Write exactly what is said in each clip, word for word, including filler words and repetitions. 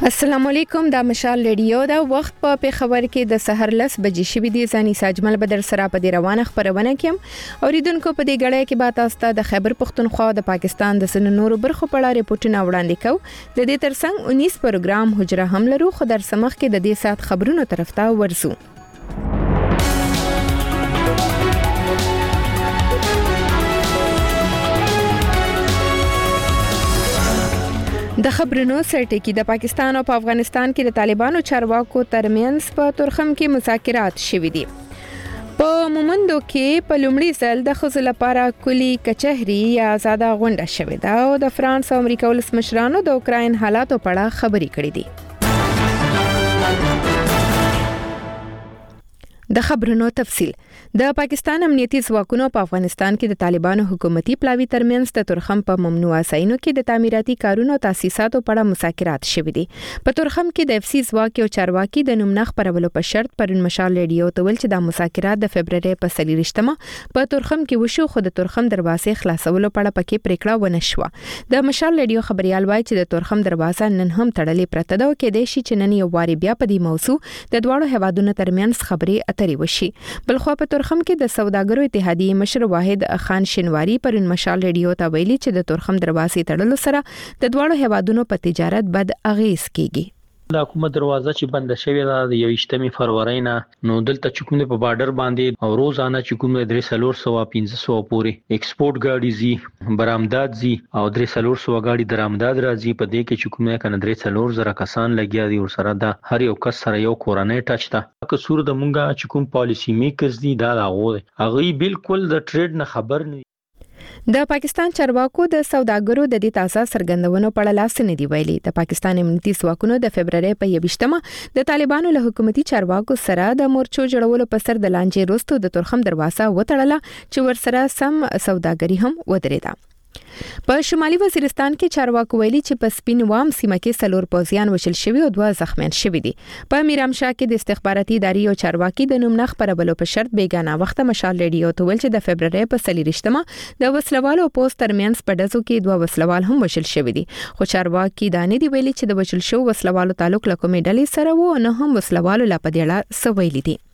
السلام علیکم دا مشال ریډیو دا وخت په پیښور کې د سحر لس بجې شوې دي ځاني ساجمل بدر سره په دې روانه خبرونه کوم اوریدونکو په دې غړې کې به تاسو ته د خیبر پختونخوا د پاکستان د سن نورو برخو په اړه ریپورتونه وړاندې کوو د دې ترڅنګ انیس پروګرام حجره هم لرو خو در سمخ کې د دې سات خبرونو طرف ته ورسو د خبرونو سرټکی د پاکستان او افغانستان کې د طالبانو چارواکو ترمنځ په تورخم کې مذاکرات شوې دي په مومندو کې په لومړي ځل د خزل لپاره کلی کچهري یا آزاده غونډه شوې ده او د فرانس او امریکا ولسمشرانو د اوکراین حالاتو په اړه خبرې کړې دي د خبرونو تفصیل د پاکستان امنیتي ځواکونو په افغانستان کې د طالبانو حکومتي پلاوی ترمنځ د تورخم په ممنوعه ځایونو کې د تعمیراتي کارونو او تاسیساتو په اړه مذاکرات شوې دي په تورخم کې د اف سی ځواک او چارواکي د نومنخ پرولو په شرط پرون مشال ریډیو ته ویل چې د مذاکرات د فبرवरी په څلورشتمه په تورخم کې وشو خو د تورخم دروازې خلاصولو په اړه پکې پریکړه ونه شوه د مشال ریډیو خبريال وایي چې د تورخم دروازه نن هم تړلې پرته ده او کې د شي چې نن یو واری بیا په دې موضوع د دواړو هوادونو ترمنځ خبرې اترې وشي بلخو په تورخم کې د سوداګرو اتحادیې مشر واحد خان شنواری پرون مشال ریډیو ته ویلي چې د تورخم دروازې تړلو سره د دواړو هوادونو په تجارت بد اغیز کیږي د حکومت دروازه چې بند شوې ده د یوشتمې فروری نه نو دلته چې کوم په بارډر باندې او روزانه چې کوم درې سلور سو پنځه سو پورې ایکسپورت ګاډي زی برآمدات زی او درې سلور سو ګاډي درآمدات راځي په دې کې چې کوم کنه درې سلور زره کسان لګیا دي او سره دا هر یو کس سره یو کورنۍ ټچ ده که سور د مونږه چې کوم پالیسی میکرز دي دا هغه هغه بالکل د ټریډ نه خبر نه د پاکستان چارواکو د سوداګرو د دې تازه سرګندونو په اړه لاس نه دی ویلي د پاکستان امنیتي ځواکونو د فبرवरी په یوشتمه د طالبانو له حکومتي چارواکو سره د مورچو جوړولو په سر د لانجې وروسته د تورخم دروازه وتړله چې ورسره سم سوداګري هم ودرېده په شمالي وزیرستان کې چارواکو ویلي چې په سپین وام سیمه کې سلور پوزیان وشل شوی او دوه زخمیان شوی دي په میرامشاه کې د استخباراتي ادارې او چارواکي د نومنخ پرولو په شرط بیگانه وخت مشال ریډیو ته ویل چې د فبرवरी په څلورشتمه د وسلوالو پوسټ ترمنځ په دزو کې دوه وسلوال هم وشل شوی دي خو چارواکي دا نه دی ویلي چې د وشل شو وسلوالو تعلق له کومې ډلې سره وو نه هم وسلوالو لا په دې اړه سویلي دي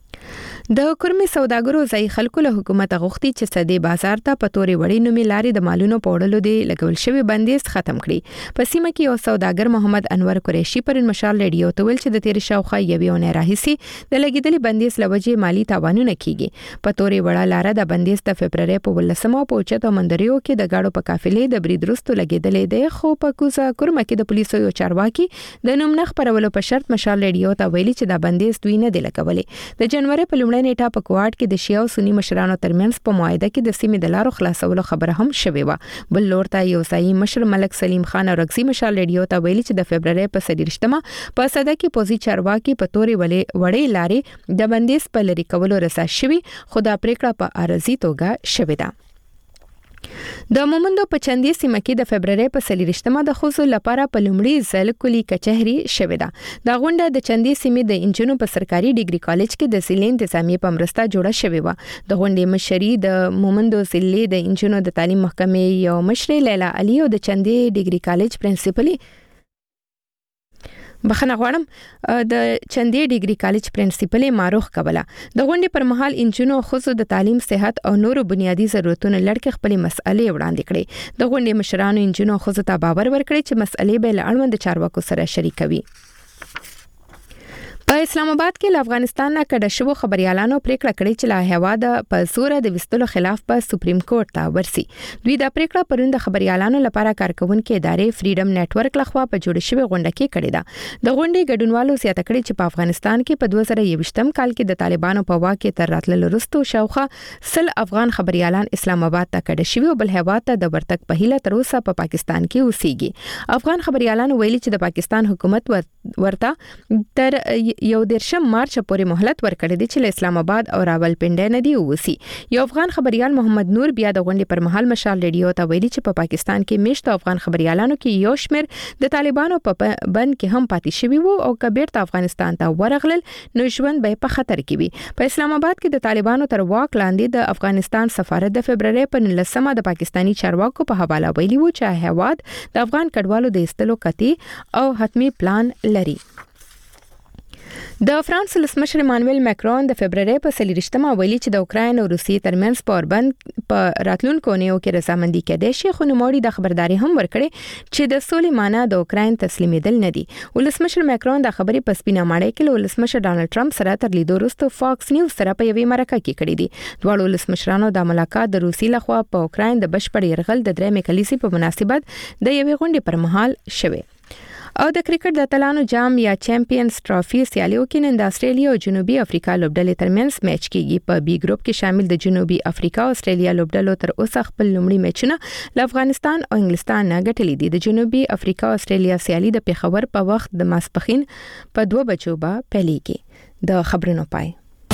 د کورمي سوداګرو ځای خلکو له حکومت غوښتي چې سدي بازار ته په توري وړي نومي لاري د مالونو پوړلو دی لګول شوی بندیز ختم کړي په سیمه کې یو سوداګر محمد انور قریشي پر مشال ریډیو ته ویل چې د تیر شاوخه یوونه راهسي د لګیدلې بندیز لوجه مالی تاوانونه کیږي په توري وړه لار د بندیز د فبرवरी په ولسمه پوهچته مندریو کې د گاډو په قافلې د بریدرستو لګیدلې دی خو په کوزه کورمه کې د پولیسو یو چارواکي د نومنخ پرولو په شرط مشال ریډیو ته ویلي چې د بندیز دوی نه دی لګولې د جنوري په لومړۍ نیټه په کوارټ کې د شیعه او سنی مشرانو ترمنځ په معاهده کې د سیمې د لارو خلاصولو خبره هم شوې و بل لور ته یو ځای مشر ملک سلیم خان او رغزي مشال ریډیو ته ویلي چې د فبرवरी په څلورشتمه په صدا کې پوزي چارواکي په توري وړې وړې لارې د بندیز په لری کولو رسا شوی خدا پریکړه په ارزي توګه شوې ده د مومندو په چندي سیمه کې د فبرवरी په څلورشتمه د خوځو لپاره په لومړي ځل کلی کچهري شوې ده د غونډه د چندي سیمې د انجنونو په سرکاري ډیګري کالج کې د ضلع انتظامی په مرسته جوړه شوې و د غونډې مشري د مومندو ضلع د انجنونو د تعلیم محکمې یو مشر لیلا علي او د چندي ډیګري کالج پرنسپل بخنه غواړم د چندي ډیګري کالج پرنسپل ماروخ کوله د غونډې پر مهال انجنونو خصوص د تعلیم صحت او نورو بنیادی ضرورتونو لړکې خپل مسئلې وړاندې کړې د غونډې مشرانو انجنونو خصوص ته باور ورکړي چې مسئلې به له اړوند چارواکو سره شریکوي په اسلام آباد کې له افغانستان نه کډه شوو خبريالانو پریکړه کړې چې له هوا په زور د وستلو خلاف په سپریم کورټ ته ورسي دوی دا پریکړه پرون د خبريالانو لپاره کارکونکو ادارې فریډم نتورک لخوا په جوړ شوی غونډه کې کړې ده د غونډې ګډونوالو زیاته کړې چې په افغانستان کې په دوه زره یوویشتم کال کې د طالبانو په واک کې تر راتللو وروسته شاوخه سل افغان خبريالان اسلام آباد ته کډه شوی او بل هوا ته د ورتګ په هیله تر اوسه په پاکستان کې اوسېږي افغان خبريالانو ویلي چې د پاکستان حکومت ورته تر یو دیرشم مارچ پورې مهلت ورکړی دی چې اسلام آباد او راولپنډي نه دی ووسی. یو افغان خبريال محمد نور بیا د غونډې پر مهال مشال ریډیو ته ویلي چې په پا پاکستان کې میشت افغان خبريالانو کې یو شمیر د طالبانو په بند کې هم پاتې شوی وو او کبیر ته افغانستان ته ورغلل نو ژوند به په خطر کې وي. په اسلام آباد کې د طالبانو تر واک لاندې د افغانستان سفارت د فبرवरी په نولسمه د پاکستانی چارواکو په حواله ویلي وو چې هیواد د افغان کډوالو د استلو کتي او حتمی پلان لري. د فرانس ولسمشر مانویل ماکرون د فبرवरी په سلیریشتمه ویلي چې د اوکراین او روسیې ترمنځ پوربند په راتلونکو نیو کې رضامندي کېدای شي، خو نوموړي د خبرداري هم ورکړي چې د سولې معنی د اوکراین تسلیمېدل نه دي. ولسمشر ماکرون د خبرې په سپینه ماڼۍ کې له ولسمشر ډانلډ ټرمپ سره تر لیدو وروسته فاکس نیوز سره په یوې مرکه کې کړې دي. دواړو ولسمشرانو د ملاقات د روسیې لخوا په اوکراین د بشپړ یرغل د درېمې کلیسې په مناسبت د یوې غونډې پر مهال شوه. او د کرکټ د اتلانو جام یا چیمپیونز ټرافي سیالیو کې نن د استرالیا او جنوبي افریقا لوبډلې ترمنځ میچ کیږي. په بي ګروپ کې شامل د جنوبي افریقا او استرالیا لوبډلو تر اوسه خپل لومړي میچونه له افغانستان او انګلستان نه ګټلي دي. د جنوبي افریقا او استرالیا سیالي د پیښور په وخت د ماسپخین په دوه بجو به پیلېږي. د خبرونو پای.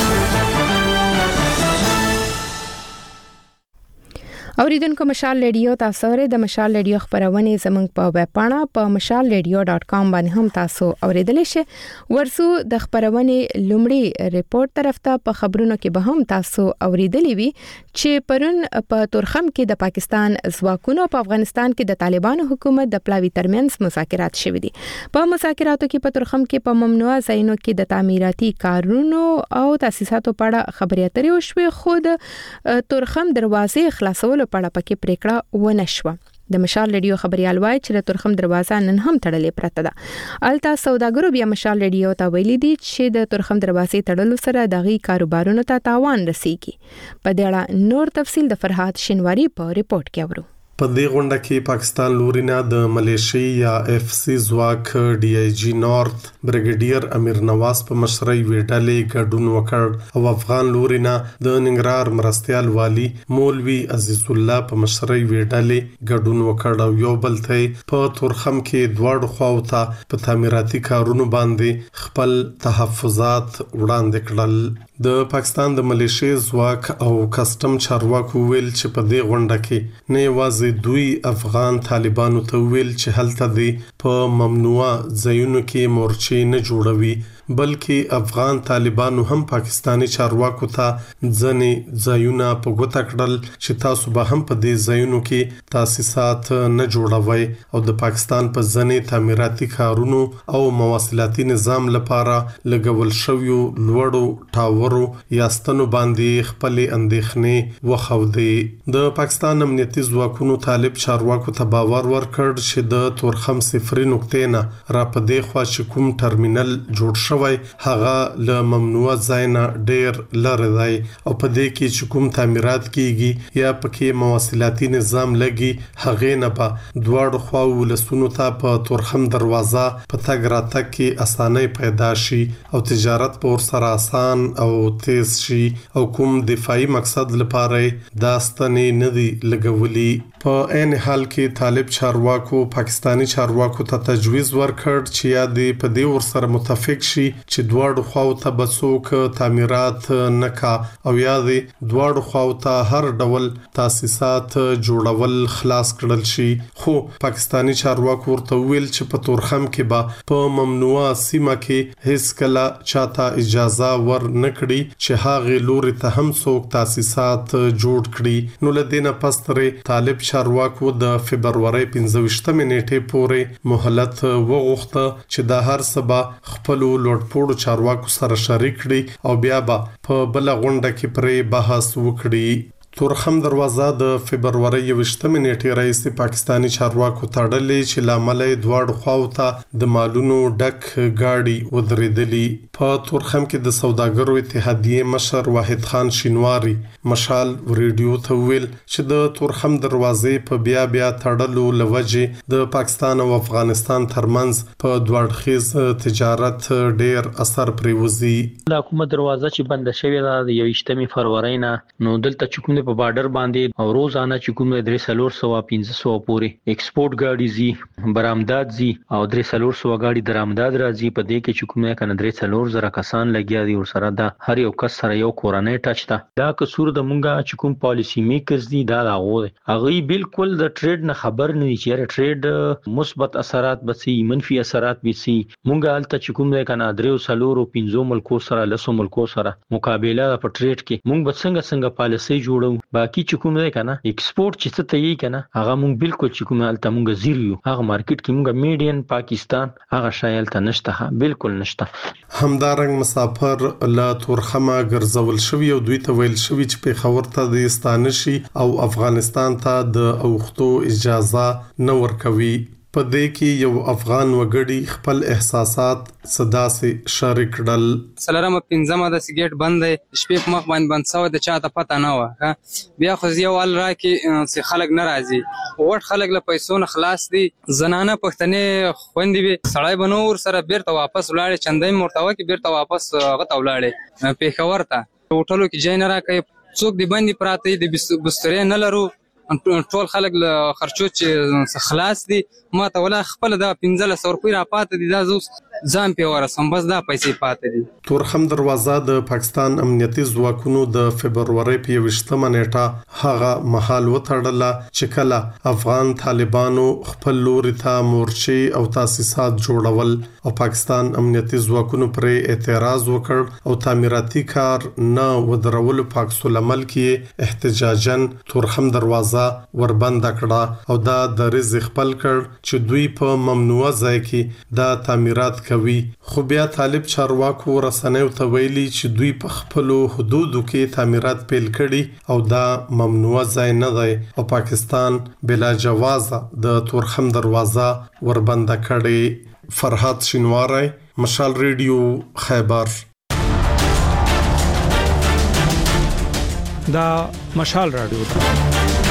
اوریدونکو مشال ریډیو تاسو لري د مشال ریډیو خبرونه زمنګ په ویب پاڼه په مشال ریډیو ډاٹ کام باندې هم تاسو اوریدلی شئ. ورسو د خبرونه لومړی ریپورت طرف ته په خبرونو کې به هم تاسو اوریدلی وي چې پرون په تورخم کې د پاکستان ځواکونو په افغانستان کې د طالبانو حکومت د پلاوی ترمنځ مذاکرات شوي دي. په مذاکراتو کې په تورخم کې په ممنوعه ځایونو کې د تعمیراتي کارونو او تاسیساتو په اړه خبرې اترې وشوې، خو د تورخم دروازې خلاصول په اړه پکې پریکړه ونه شوه. د مشال ریډیو خبريال وایي چې د تورخم دروازه نن هم تړلې پرته ده. التا سوداګرو بیا مشال ریډیو ته ویلي دي چې د تورخم دروازې تړلو سره دغه کاروبارونو ته تاوان رسیږي. په دې اړه نور تفصیل د فرحات شینواری په ریپورت کې اورو. په دې غونډه کې پاکستان لورینه د ملیشي یا اف سی ځواک ډي آی جی نارث بریګیډیر امیر نواز په مشرۍ ویډلې ګډون وکړ او افغان لورینه د ننګرهار مرستيال والی مولوي عزیز الله په مشرۍ ویډلې ګډون وکړ او یو بل ته په تورخم کې دواړو خواو ته په تعمیراتي کارونو باندې خپل تحفظات وړاندې کړل. د پاکستان د ملیشي ځواک او کسٹم چارواکو ویل چې په دې غونډه کې نه یوازې دوی افغان طالبانو ته ویل چې هلته دی په ممنوعه ځایونو کې مورچې نه جوړوي، بلکې افغان طالبانو هم پاکستانی چارواکو ته ځنې ځایونه په ګوته کړل چې تاسو به هم په دې ځایونو کې تاسیسات نه جوړوي او د پاکستان په ځنې تعمیراتي کارونو او مواصلاتي نظام لپاره لګول شویو لوړو ټاورو یا ستنو باندې خپل اندېښنې وخوځي. د پاکستان امنیتي ځواکونو طالب چارواکو ته باور ورکړ چې د تورخم صفري نقطې نه را پدې خوا چې کوم ټرمینل جوړ شوی هغه له ممنوع ځای نه ډېر لرې دی او په دې کې چې کوم تعمیرات کیږي یا پکې مواصلاتي نظام لګي هغه نه په دواړو خواو ولسونو ته په تورخم دروازه په تګ راتګ کې اسانۍ پیدا شي او تجارت په ور سره آسان او تیز شي او کوم دفاعي مقصد لپاره داستانې نه دی لګولي. په عین حال کې طالب چارواکو پاکستانی چارواکو ته تجویز ورکړ چې یا دې په دې ور سره متفق شي چې دواړو خواو ته بڅوک تعمیرات نه کا او یا دې دواړو خواو ته هر ډول تاسیسات جوړول خلاص کړل شي. خو پاکستانی چارواکو ورته ویل چې په تورخم کې به په ممنوعه سیمه کې هیڅ کله چاته اجازه ور نه کړي چې هغه لوري ته هم څوک تاسیسات جوړ کړي. نو لدینه پستره طالب چارواکو د فبرवरी پنځه نیټې پورې مهلت وغوښته چې د هر سبا خپل لوټپوړو چارواکو سره شریک کړي او بیا به په بل غونډه کې پرې بحث وکړي. تورخم دروازه د فبرवरी یوشتمه نیټې رئیس پاکستانی چارواکو تړلې چې لامل دواړو خواو ته د مالونو ډک گاډي ودرېدلې. په تورخم کې د سوداګرو اتحادیې مشر واحد خان شینواری مشال ریډیو ته ویل چې د تورخم دروازې په بیا بیا تړلو لوجه د پاکستان او افغانستان ترمنځ په دوړخیز تجارت ډیر اثر پریوزي. د حکومت دروازه چې بند شوې ده د یوشتمه فروری نه، نو دلته چې کوم کوم په بارډر باندې او روزانه چې کوم درې سلور سو پنځه سو پورې ایکسپورت ګاډي زی برآمدات زی او درې سلور سو ګاډي درآمدات راځي په دې کې چې کوم کنه درې سلور زره کسان لګیا دي او سره دا هر یو کس سره یو کورنۍ ټچ تا دا قصور د مونږه چې کوم پالیسی میکرز دي دا هغه هغه بالکل د ټریډ نه خبر نه دي چې ټریډ مثبت اثرات بسي منفي اثرات بسي مونږه الته چې کوم کنه درې سلور او پنځه ملکو سره لسو ملکو سره مقابله په ټریډ کې مونږ به څنګه څنګه پالیسي جوړو باقي چې کوم دی کنه ایکسپورت چې څه ته یې کنه هغه مونږ بالکل چې کوم الته مونږ زیرو هغه مارکیټ کې مونږ میډین پاکستان هغه شایل ته نشته بالکل نشته همدارنګ مسافر لا تورخمه ګرځول شوی او دوی ته ویل شوی چې په خبر ته د ستانشي او افغانستان ته د اوختو اجازه نه ورکوي په دې کې یو افغان وګړي خپل احساسات صدا سي شریک کړل سلام پنځمه د سیګریټ بند شپې په مخ باندې بند سو د چاته پته نه و بیا خو یو ول راکې چې خلک ناراضي وړ خلک له پیسو نه خلاص دي زنانه پښتنې خويندې به سړی بنور سره بیرته واپس ولاړې چندای مرتوه کې بیرته واپس غته ولاړې پیښور ته هوټلو کې جای نه راکې څوک دی باندې پراته دي بسترې نه لرو ټول خلک له خرچو چې خلاص دي ما ته ولا خپل د پنځه سو روپۍ را پاتې دي دا زوس ځان په ورسم بس دا پیسې پاتې دي تورخم دروازه د پاکستان امنیتي ځواکونو د فبرवरी په یوشتمه نیټه هغه محل وتړله چې کله افغان طالبانو خپل لوري ته مورچې او تاسیسات جوړول او پاکستان امنیتي ځواکونو پر اعتراض وکړ او تعمیراتي کار نه ودرول پاکستان عمل کې احتجاجن تورخم دروازه وربند کړه او دا د رزق خپل کړ چې دوی په ممنوعه ځای کې دا تعمیرات کوي خو بیا طالب چارواکو رسنیو ته ویلي چې دوی په خپل حدودو کې تعمیرات پیل کړي او دا ممنوعه ځای نه دی او پاکستان بلا جواز د تورخم دروازه وربند کړي فرحات شینواری مشال ریډیو خیبر دا مشال رادیو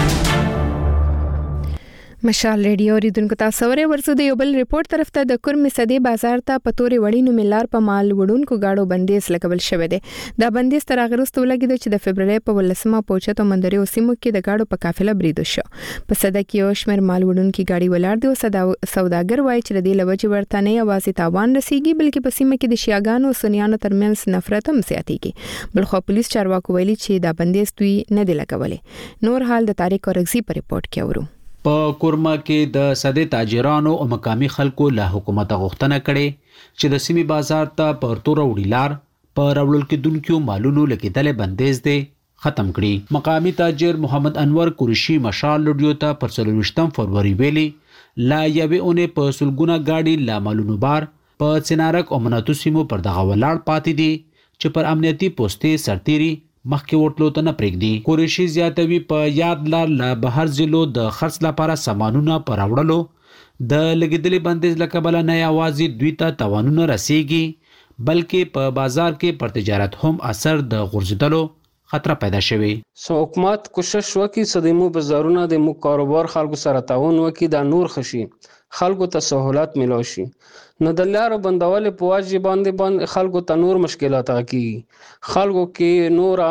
مشال ریډیو ریدونکو تاسو ورې ورسو د یو بل ریپورت طرف ته د کورمې صدې بازار ته پتوري وړینو ملار په مال وړونکو گاډو بندیز لګول شوې ده دا بندیز تر هغه وروسته ولګید چې د فبرवरी په ولسمه پوچته مندري او سیمو کې د گاډو په قافله بریدو شو په صده کې یو شمېر مال وړونکو گاډي ولاړ دي او سوداګر وایي چې د دې لوجه ورته نه یوازې تاوان رسیږي بلکې په سیمه کې د شیعاګانو او سنیانو ترمنځ نفرت هم زیاتېږي بل خو پولیس چارواکو ویلي چې دا بندیز دوی نه دی لګولې نور حال د تاریخ اورغزي په ریپورت کې اورو په کورما کې د صدې تاجرانو او مقامی خلکو له حکومت غوښتنه کړې چې د سیمې بازار ته پر تور وړیلار په راوړل کېدونکو مالونو لګیدل بندیز دی ختم کړي مقامی تاجر محمد انور قریشي مشال لډیو ته پر څلورویشتم فروری ویلي لا یوې اونې په سلګونه گاډي لا مالونو بار په چنارک او مناتو سیمو پر دغه ولاړ پاتې دي چې پر امنیتي پوسټې سرتيري مخکې وټلو ته نه پرېږدي قریشي زیاتوي په یاد لار له بهر ضلعو د خرڅ لپاره سامانونه پر راوړلو د لګیدلې بندیز له کبله نه یوازې دوی ته تاوانونه رسیږي بلکې په بازار کې پر تجارت هم اثر د غورځېدلو خطر پیدا شوی سو حکومت کوشش وکړي چې د مو بازارونه د مو کاروبار خلکو سره تعاون وکړي دا نور خشي خلکو ته سہولت ملو شي نو د لارو بندول په واجب باندې باندې خلکو ته نور مشکلات راکړي خلکو کې نور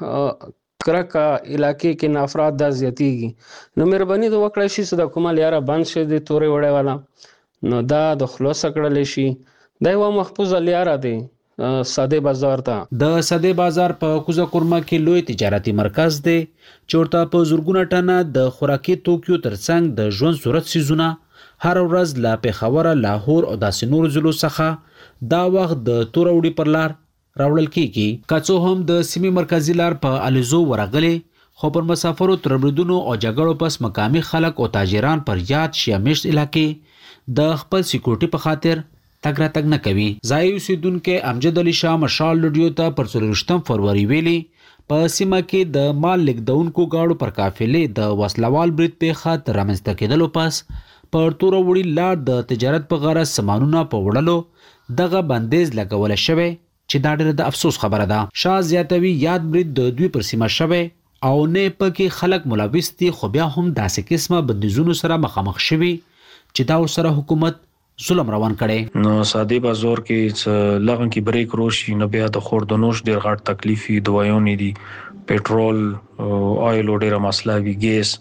کرکا علاقې کې نافراد د زیاتېږي نو مهرباني د وکړای شي چې د کومه لاره بند شي د تورې وړې والا نو دا د خلاص کړل شي دا یو محفوظ لاره دی صدې بازار ته د صدې بازار په کوزه کورما کې لوی تجارتي مرکز دی چې ورته په زورګونه ټنه د خوراکي توکیو ترڅنګ د ژوند صورت سيزونه هر ورځ لا پیښور لاهور او داسې نور ضلعو څخه دا وخت د توروړي پر لار راوړل کیږي کڅو هم د سیمې مرکزی لار په الیزو ورغلي خو پر مسافرو تربردونو او جګړو پس مقامی خلک او تاجران پر یاد شیامشت علاقې د خپل سکیورټي په خاطر تګ را تګ نه کوي ځای اوسیدونکو امجد علي شاه مشال لډیو ته پر څلورویشتم فروری ویلي په سیمه کې د مال لیکدونکو گاډو پر قافلې د وسلوال برید پیښه تر رامنځته کېدلو پس پر تور وړي لار د تجارت په غرض سامانونه په وړلو دغه بندیز لګول شوی چې دا ډېر د افسوس خبره ده شاه زیاتوي یاد برید د دوی پر سیمه شوی او نه پکې خلک ملوث دي خو بیا هم داسې قسمه بندیزونو سره مخامخ شوي چې دا ورسره حکومت ظلم روان کړي نو ساده بازار کې لغون کې بریک روشي نو بیا د خوردنوش ډیر غټ تکلیفي دوایونه دي پېټرول آیل ډېر مسله وی ګیس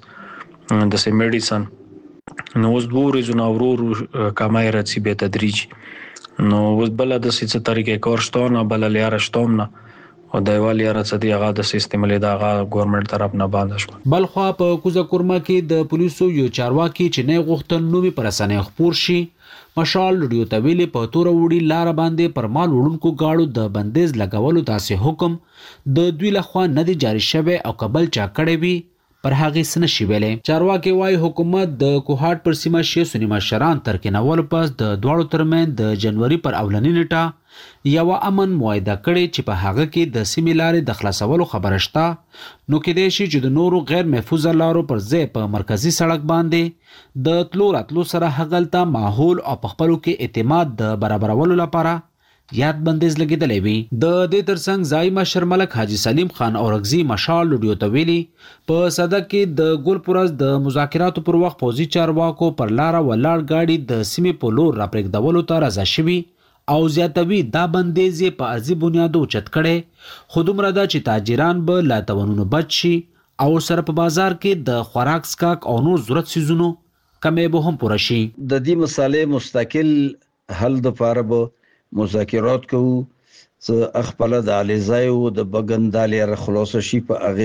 د سه میډیسن نو اوس دوه ورځې نو ورو کمای راځي به تدریج نو اوس بل د څه طریقې کارشتونه بل لاره شتومنه او دایوال یاره څه دی هغه د سیستم له دغه ګورنمنت طرف نه باندې شو بل خو په کوزه کورما کې د پولیسو یو چارواکي چې نه غوښتل نو به پرسنې خبر شي مشال لډیو تویل په تور وړي لار باندې پر مال وړونکو گاړو د بندیز لګولو داسې حکم د دوی لخوا نه دی جاری شوی او قبل چا کړی وی پر هغه سن شي ویلې چارواکي وايي حکومت د کوهاټ پر سیمه شي سنیما شران تر کې نول پس د دواړو ترمن د جنوري پر اولنی نیټه یو امن موعده کړي چې په هغه کې د سیمې لارې د خلاصولو خبره شته نو کې د شي چې د نورو غیر محفوظ لارو پر ځای په مرکزی سړک باندې د تلو راتلو سره هغلته ماحول او په خپلو کې اعتماد د برابرولو لپاره یاد بندیز لګیدلې وی د دې ترڅنګ زایما شرملک حاجی سلیم خان اورغزی مشال لډیو تویلی په صدق کې د ګلپورز د مذاکراتو پر وخت پوزي چارواکو پر لار ولاړ گاډي د سیمې په لور راپرېږدولو ته راځي شوی او زیاتوي دا بندیز په ارزي بنیادو چت کړي خودمره دا چې تاجران به لا توانونو بچ شي او سره په بازار کې د خوراک سکاک او نور ضرورت سيزونو کمې به هم پوره شي د دې مسالې مستقل حل د لپاره مذاکرات کوو څه خپل د علیزایو د بغندالي ر خلاص شي په هغه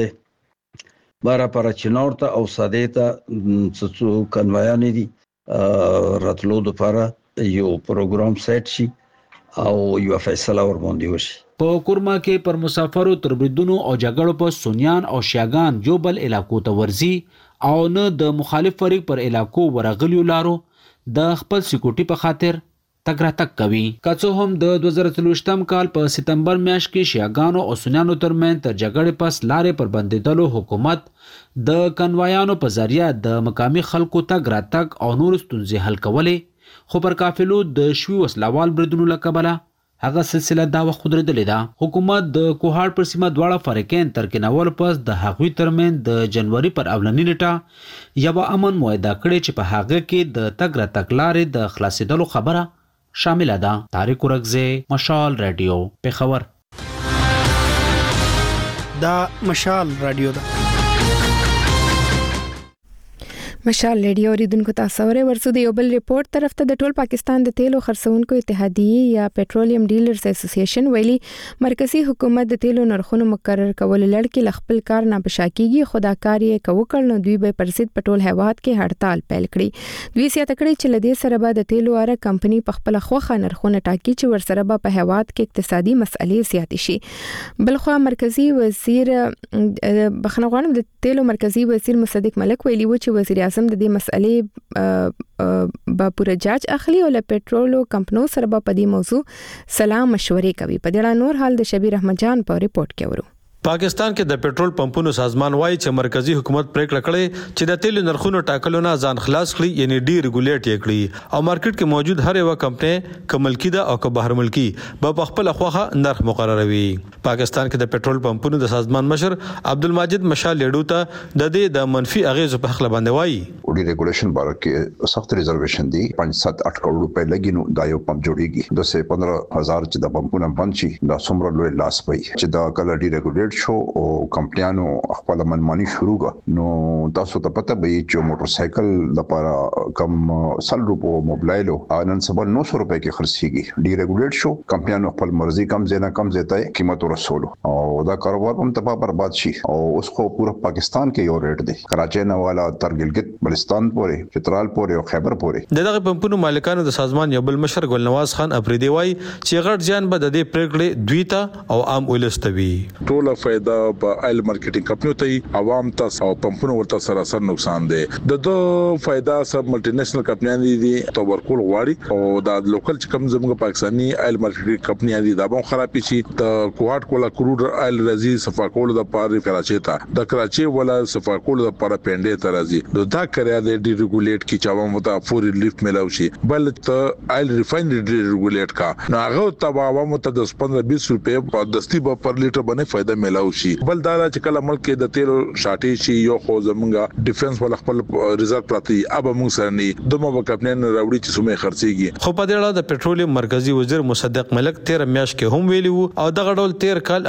باندې بارا پر چنور ته او ساده ته څو کنوایان دي راتلو د لپاره یو پروګرام سیټ شي او یو فیصله ور باندې وشي په کورما کې پر مسافرو تر بریدونو او جګړو په سونیان او شیاغان جوبل علاقو ته ورزي او نه د مخالف فریق پر علاقو ورغلیو لارو د خپل سکیورټي په خاطر تګ راتګ کوي که هم د دوه زره څلوېښتم کال په سپتمبر میاشت کې شیاګانو او سنیانو ترمنځ تر جګړې پس لارې پر بندیدلو حکومت د کنوایانو په ذریعہ د مقامی خلکو تګ راتګ او نور ستونزې حل کولې خو پر قافلو د شوي وسلوال بریدونو له کبله هغه سلسله دا وخت درېدلې ده حکومت د کوهاټ پر سیمه دواړه فریقین تر کېنول پس د هغوی ترمنځ د جنوري پر اولنی نیټه یوه امن معاهده کړې چې په هغه کې د تګ راتګ لارې د خلاصېدلو خبره شامل ده طارق ورغزه مشال رادیو پېښور دا مشال رادیو ده مشال رادیو ریدونکو تاسو ورې ورسو د یو بل ریپورت طرف ته د ټول پاکستان د تیلو خرڅونکو اتحادیه یا پېټرولیم ډیلرز اسوسییشن ویلي مرکزی حکومت د تیلو نرخونو مقرر کول لړ کې خپل کار نه بشاکیږي خدا کار یې کوکړ نو دوی به پرسید پټول هیواد کې هړتال پیل کړي دوی سیاته کړي چې لدې سره به د تیلو اره کمپنی په خپل خوخه نرخونه ټاکي چې ورسره به په هیواد کې اقتصادي مسئلې زیات شي بلخو مرکزی وزیر بخنغوانم د تیلو مرکزی وزیر مصدق ملک ویلي و چې وزیر اعظم د دې مسئلې په پوره جاج اخلي او له پېټرولو کمپنیو سره په دې موضوع سلام مشورې کوي په دې اړه نور حال د شبیر احمد جان په ریپورت کې ورو پاکستان کې د پېټرول پمپونو سازمان وايي چې مرکزی حکومت پریکړه کړې چې د تیلو نرخونو ټاکلو نه ځان خلاص کړي یعنی ډي ریګولیټ یې کړي او مارکیټ کې موجود هر یو کمپنی کملکی ده او که بهر ملکی په خپل خوخه نرخ مقرروي پاکستان کې د پېټرول پمپونو د سازمان مشر عبدالمجید مشال لیډو ته د دې د منفي اغیزو په حق باندې وايي ډي ریګولیشن باره کې سخت ریزرویشن دي پنځه سات اټ کروڑ روپے لګي نو دا یو پمپ جوړیږي د سه پندرہ هزار چې د پمپونو بند شي دا څومره لوی لاس وي چې دا کله ډي ریګولیټ شو او کمپنیانو خپل منمانی شروع کړ نو تاسو ته پته به چې موټر سایکل لپاره کم سل روپو موبایلو نن سبا نو سو روپے کې خرڅيږي ډي ریګولیټ شو کمپنیانو خپل مرزي کم زینا کم زیته قیمت ورسولو او دا کاروبار هم تباہ برباد شي او اوس خو پورا پاکستان کې یو ریټ دی کراچۍ نه والا تر ګلګت بلستان پورې چترال پورې او خیبر پورې دغه پمپونو مالکانو د سازمان یو بل مشر ګلنواز خان افریدي وای چې غټ ځان به د دې پریکړې دوی ته او عام ولستوي ټول فائدہ په آیل مارکیټینګ کمپنیو ته عوام ته او پمپونو ورته سراسر نقصان دی د دوه فائدہ سب ملټي نېشنل کمپنیان دي تو ورکول غواړي او د لوکل چې کوم زموږ پاکستاني آیل مارکیټینګ کمپنیان دي دا به خراب شي د کوهاټ کولا کروډ آیل رازي صفا کول د پاره کراچۍ ته د کراچۍ ولا صفا کول د پاره پنده ته راځي د دا کریا د ډي ریګولیټ کی چاوم وتا فوري ریلیف ملاوي شي بل ته آیل ریفاینری ډي ریګولیټ کا نو هغه ته عوام ته د پندرہ بیس روپے په دستی په پر لیټر باندې فائدہ ملاوي شي بل دا چې کله ملک کې د تیلو شارټیج شي یو خو زمونږه ډیفنس ول خپل ریزرو پراتی اب موږ سره نه دومره وکپنن راوړي چې سمې خرڅيږي خو په دې اړه د پېټرولیم مرکزی وزیر مصدق ملک تیر میاشت کې هم ویلی وو او دغه ډول تیر کال اپریل میاشت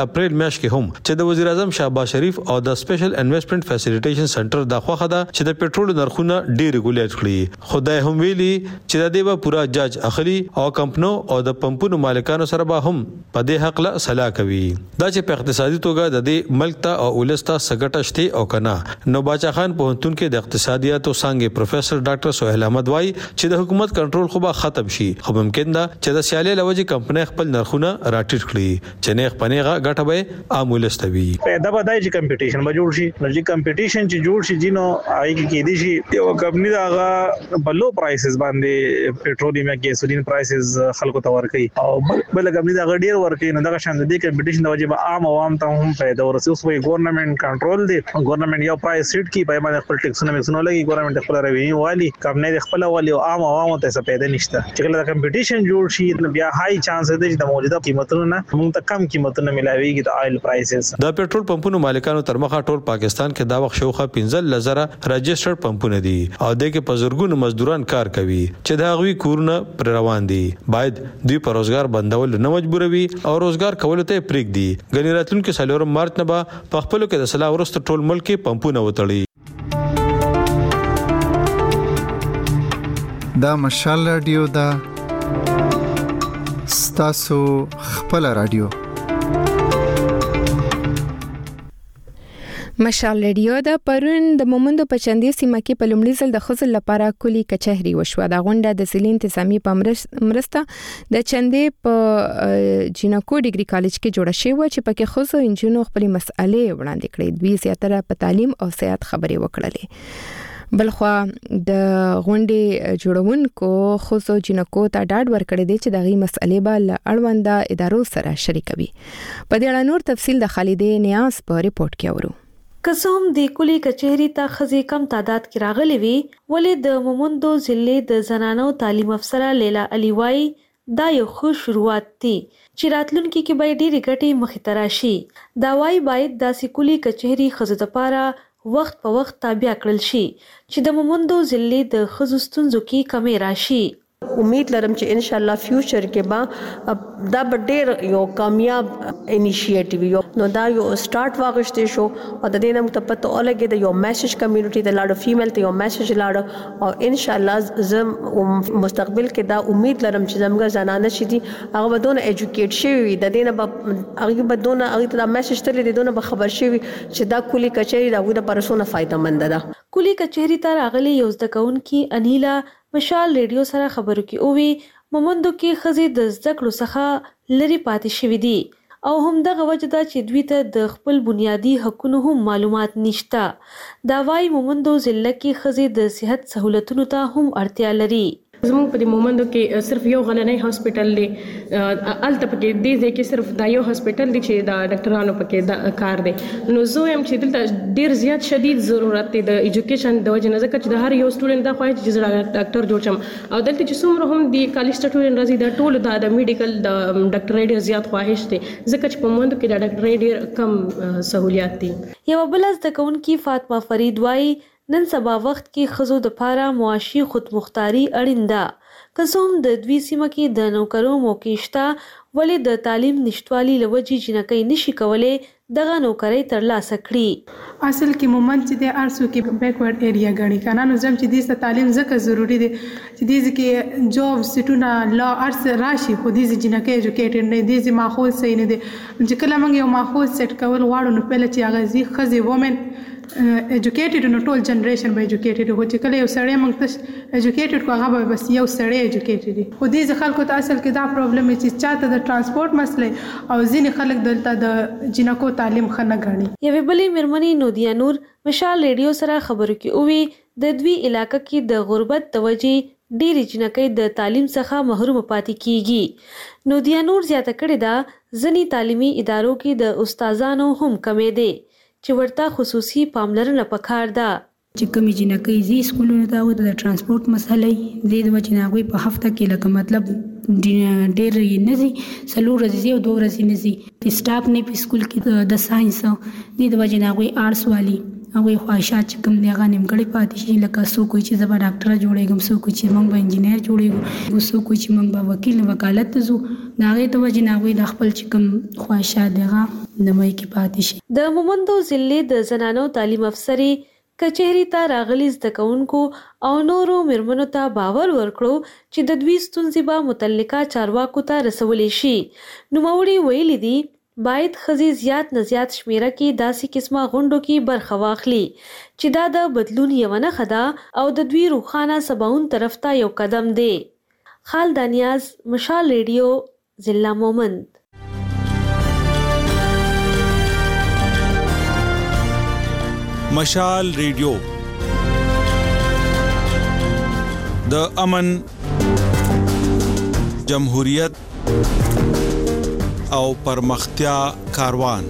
میاشت کې هم چې د وزیر اعظم شهباز شریف او د سپیشل انویسټمنٹ فیسیلیټیشن سنټر د خوخه ده چې د پېټرول نرخونه ډېر ریګولیټ کړي. خدای هم ویلي چې د دې به پورا جاج اخلي او کمپنو او د پمپونو مالکانو سره به هم په دې حق له صلاح کوي. دا چې په اقتصادي توګه د دې ملک ته او ولستا سګټه شته او کنه. نو باچا خان پوهنتون کې د اقتصادیات او څنګه پروفیسور ډاکټر سہیل احمد وای چې د حکومت کنټرول خو به ختم شي، خو ممکن ده چې د سیالي لوجه کمپنۍ خپل نرخونه راټیټ کړي چې نه خپنهغه ګټه به عامل استوي. پیدا بدای چې کمپټیشن به جوړ شي، نو چې کمپټیشن چې جوړ شي جنو آی کې دي شي یو کمپنۍ داغه بلو پرایسز باندې پېټرولیم یا ګیسولین پرایسز خلکو ته ورکړي او بل کمپنۍ داغه ډیر ورکړي، نو دغه شان د کمپټیشن د وجه به عام عوام ته هم پیدا ورسي. اوس وی ګورنمنت کنټرول دی، ګورنمنت یو پرایس سیټ کی په باندې خپل ټیکسونه میکسونه لګي، ګورنمنت خپل ریوینیو والی کمپنۍ خپل والی او عام عوام ته څه پیدا نشته. چې کله کمپټیشن جوړ شي بیا هاي چانس دی چې د موجوده قیمتونو نه موږ ته کم قیمتونه ملاويږي د آیل پرایسز. د پېټرول پمپونو مالکانو تر مخه ټول پاکستان کې دا وخت شوخه پنځه لزره رجسټرډ پمپونه دي او د کې په زرګونو مزدوران کار کوي چې دا غوي کورونه پر روان دي. باید دوی په روزګار بندول نه مجبوروي او روزګار کول ته پریږدي. غنی راتلونکو سالورم مارچ نه به په خپل کې د صلاح ورست ټول ملک کې پمپونه وتړي. دا مشال رادیو دا ستاسو خپل رادیو. مشال رادیو د پرون د مومند په چندې سیمه کې په لومړي ځل د خزل لپاره کلی کچهري وشو. د غونډه د ضلع انتظامی په مرسته د چندې په جینکو ډیګري کالج کې جوړه شوې و چې پکې خزو انجینو خپل مسالې وړاندې کړې. دوی زیاتره په تعلیم او صحت خبرې وکړلې. بلخوا د غونډې جوړونکو خصو جنکو ته ډاډ ورکړی دی چې دغه مسئلې به له اړونده ادارو سره شریکوي. په دې اړه نور تفصیل د خالدې نیاز په ریپورت کې اورو. قسم د کلی کچهری ته خزي کم تعداد کې راغلي وي، ولې د مومندو ضلع د زنانو تعلیم افسره لیلا علي وای دا یو ښه شروعات دی چې راتلونکي کې به ډېری ګټې مخې ته راشي. دا وای باید داسې کلی کچهری خزو لپاره وخت په وخت تابع کړل شي چې د مومندو ضلع د خزو ستونزو کې کمی راشي. امید لرم چې ان شاء الله فیوچر کې با دا ډېر یو کامیاب انیشیټیو یو نو دا یو سٹارټ واغښتې شو او د دې نوم ته پته ولګي د یو میسج کمیونټي د لاړو فیمیل ته یو میسج لاړو او ان شاء الله زم مستقبل کې دا امید لرم چې زموږ زنانه شې دي هغه بدون ایجوکیټ شي د دې نه هغه بدون هغه ته میسج تل د دونه به خبر شي چې دا کلی کچهری دا غوډه پرسونه فائدہ مند ده. کلی کچهری ته راغلي یو زده کوونکی انیلا مشال ریډیو سره خبرو کې اووي مومندو کې خزي د زده کړو څخه لري پاتې شوې دي او هم دغه وجه ده چې دوی ته د خپل بنیادی حقونو هم معلومات نشته. دا وايي مومندو ضلع کې خزي د صحت سہولتونو ته هم اړتیا لري. زموږ په مومندو کې صرف یو غلنی هاسپټل دی، الته پکې دې ځای کې صرف دا یو هاسپټل دی چې د ډاکټرانو پکې دا کار دی. نو زه هم چې دلته ډیر زیات شدید ضرورت دی د ایجوکیشن د وجه نه، ځکه چې د هر یو سټوډنټ دا خواهش چې زه ډاکټر جوړ شم او دلته چې څومره هم د کالج سټوډنټ راځي دا ټول د میډیکل د ډاکټرۍ ډیر زیات خواهش دی، ځکه چې په مومندو کې د ډاکټرۍ ډیر کم سہولیات دي. یو بل زده کوونکی فاطمه فرید وايي نن سبا وخت کې خزو د پاره معاشي خود مختاری اړین ده. قسم د دوی سیمه کې د نوکرو موقع شته، ولې د تعلیم نشټوالي لوجې جنکۍ نشي کولای دغه نوکرۍ ترلاسه کړي. اصل کې مومند چې د ارسو کې بیکورډ ایریا غړي کنه، نو زم چې د تعلیم زکه ضروری دي چې د کې جاب سټونه لا ارس راشي، خو د جنکۍ ایجوکیټډ نه دي، د ماحول صحیح نه دي. چې کله موږ یو ماحول سیټ کول غواړو نو پهله چې هغه زی خزي وومن ایجوکیټډ نو ټول جنریشن به ایجوکیټډ هو، چې کله یو سړی موږ ته ایجوکیټډ کو هغه به بس یو سړی ایجوکیټډ دي. خو دې خلکو ته اصل کې دا پرابلم چې چاته د ترانسپورت مسله او ځینې خلک دلته د جنکو تعلیم خنه غاڼي. یوه بلې مېرمنې نودیا نور مشال ریډیو سره خبرو کې اووي د دوی علاقې کې د غربت توجي ډېری جنکۍ د تعلیم څخه محروم پاتې کیږي. نودیا نور زیاته کړې ده ځینې تعلیمي ادارو کې د استادانو هم کمی دی چې ورته خصوصي پاملرنه پکار ده. چې کمی جنکۍ زی سکولونو ته د ترانسپورت مسلې د وجه نه غوي په هفته کې لکه مطلب ډېر نه زی سلور ورځې او دوه ورځې نه زی د سټاف نه په سکول کې د ساينس د وجه نه غوي آرټس والی هغه خواهشات چې کوم دی هغه نیمګړی پاتې شي لکه څوک چې زه به ډاکټره جوړېږم څوک چې موږ به انجینیر جوړېږو څوک چې موږ به وکیل وکالت ته ځو د هغې د وجې نه هغوی د خپل چې کوم خواهشات دی هغه د مای کې پاتې شي. د مومندو ضلع د زنانو تعلیم افسرې کچهری ته راغلي زده کوونکو او نورو میرمنو ته باور ورکړو چې د دوی ستونزې به متعلقه چارواکو ته رسولی شي. نوموړي ویلي دي باید ښځې زیات نه زیات شمیره کې داسې قسمه غونډو کې برخه واخلي چې دا د بدلون یوه نښه ده او د دوی روښانه سباون طرف ته یو قدم دی. خال دانیاز، مشال ریډیو، ضلع مومند. مشال ریډیو د امن، جمهوریت او پرمختیا کاروان.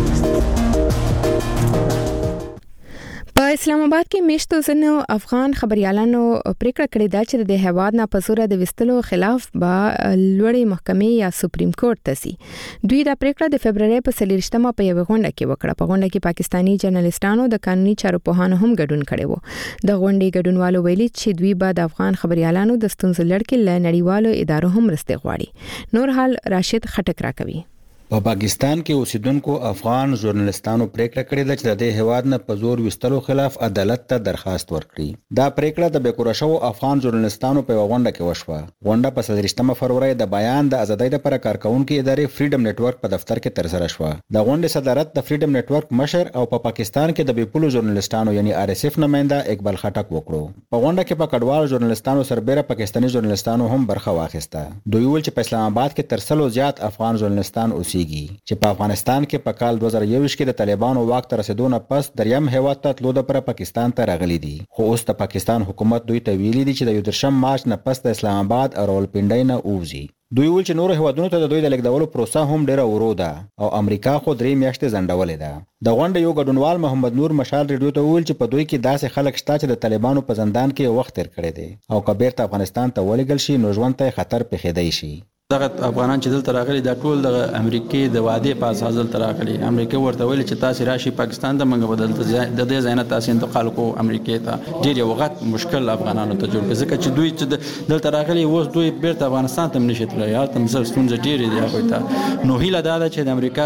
په اسلام آباد کې میشتو ځینو افغان خبريالانو پریکړه کړې ده چې د هیواد نه په زور د وستلو خلاف به لوړې محکمې یا سپریم کورټ ته ځي. دوی دا پریکړه د فبرवरी په څلورشتمه په یوه غونډه کې وکړه. په غونډه کې پاکستانی جرنالستانو د قانوني چارو پوهانو هم ګډون کړی وو. د غونډې ګډونوالو ویلي چې دوی به د افغان خبريالانو د ستونزو لړ کې له نړیوالو ادارو هم مرسته غواړي. نور حال راشد خټک راکوي. په پاکستان کې اوسیدونکو افغان ژورنالستانو پریکړه کړې ده چې د دې هیواد نه په زور وستلو خلاف عدالت ته درخواست ورکړي. دا پریکړه د بیکوره شوو افغان ژورنالستانو په غونډه کې وشوه. غونډه په څلورشتمه فروری د بیان د ازادۍ لپاره کارکونکو ادارې فریډم نتورک په دفتر کې ترسره شوه. د غونډې صدارت د فریډم نتورک مشر او په پاکستان کې د بیپولو ژورنالستانو یعنی آر اس اف نماینده اقبال خټک وکړو. په غونډه کې په کډوال ژورنالستانو سربېره پاکستانی ژورنالستانو هم برخه واخیسته. دوی ویل چې په اسلام آباد کې تر سلو زیات افغان ژورنالستان اوسي چې په افغانستان کې په کال دوه زره یوویشت کې د طالبانو واک ته رسیدو نه پس دریم هیواد ته تلو لپاره پاکستان ته راغلي دي. خو اوس د پاکستان حکومت دوی ته ویلي دي چې د یو درشم مارچ نه پس د اسلام آباد او راولپنډۍ نه ووځي. دوی ویل چې نور هیوادونو ته د دوی د لیږدولو پروسه هم ډیره ورو ده او امریکا خو درې میاشتې ځنډولې ده. د غونډې یو ګډونوال محمد نور مشال ریډیو ته ویل چې په دوی کې داسې خلک شته چې د طالبانو په زندان کې وخت تیر کړی دی او که بیرته افغانستان ته ولېږل شي نو ژوند ته خطر پېښېدی شي. دغه افغانان چې دلته راغلي دا ټول د امریکای د وعده په اساس دلته راغلي. امریکا ورته ویل چې تاسو راشي پاکستان ته منګه بدلته د دې ځای نه تاسو انتقال کو امریکای ته. ډیر یو وخت مشکل افغانانو ته جوړ کړي ځکه چې دوی چې دلته راغلي اوس دوی بیرته افغانستان ته نشي تللی. یا تم زر ستونزې ډیرې دي هغوی ته. نو هیله دا ده چې د امریکا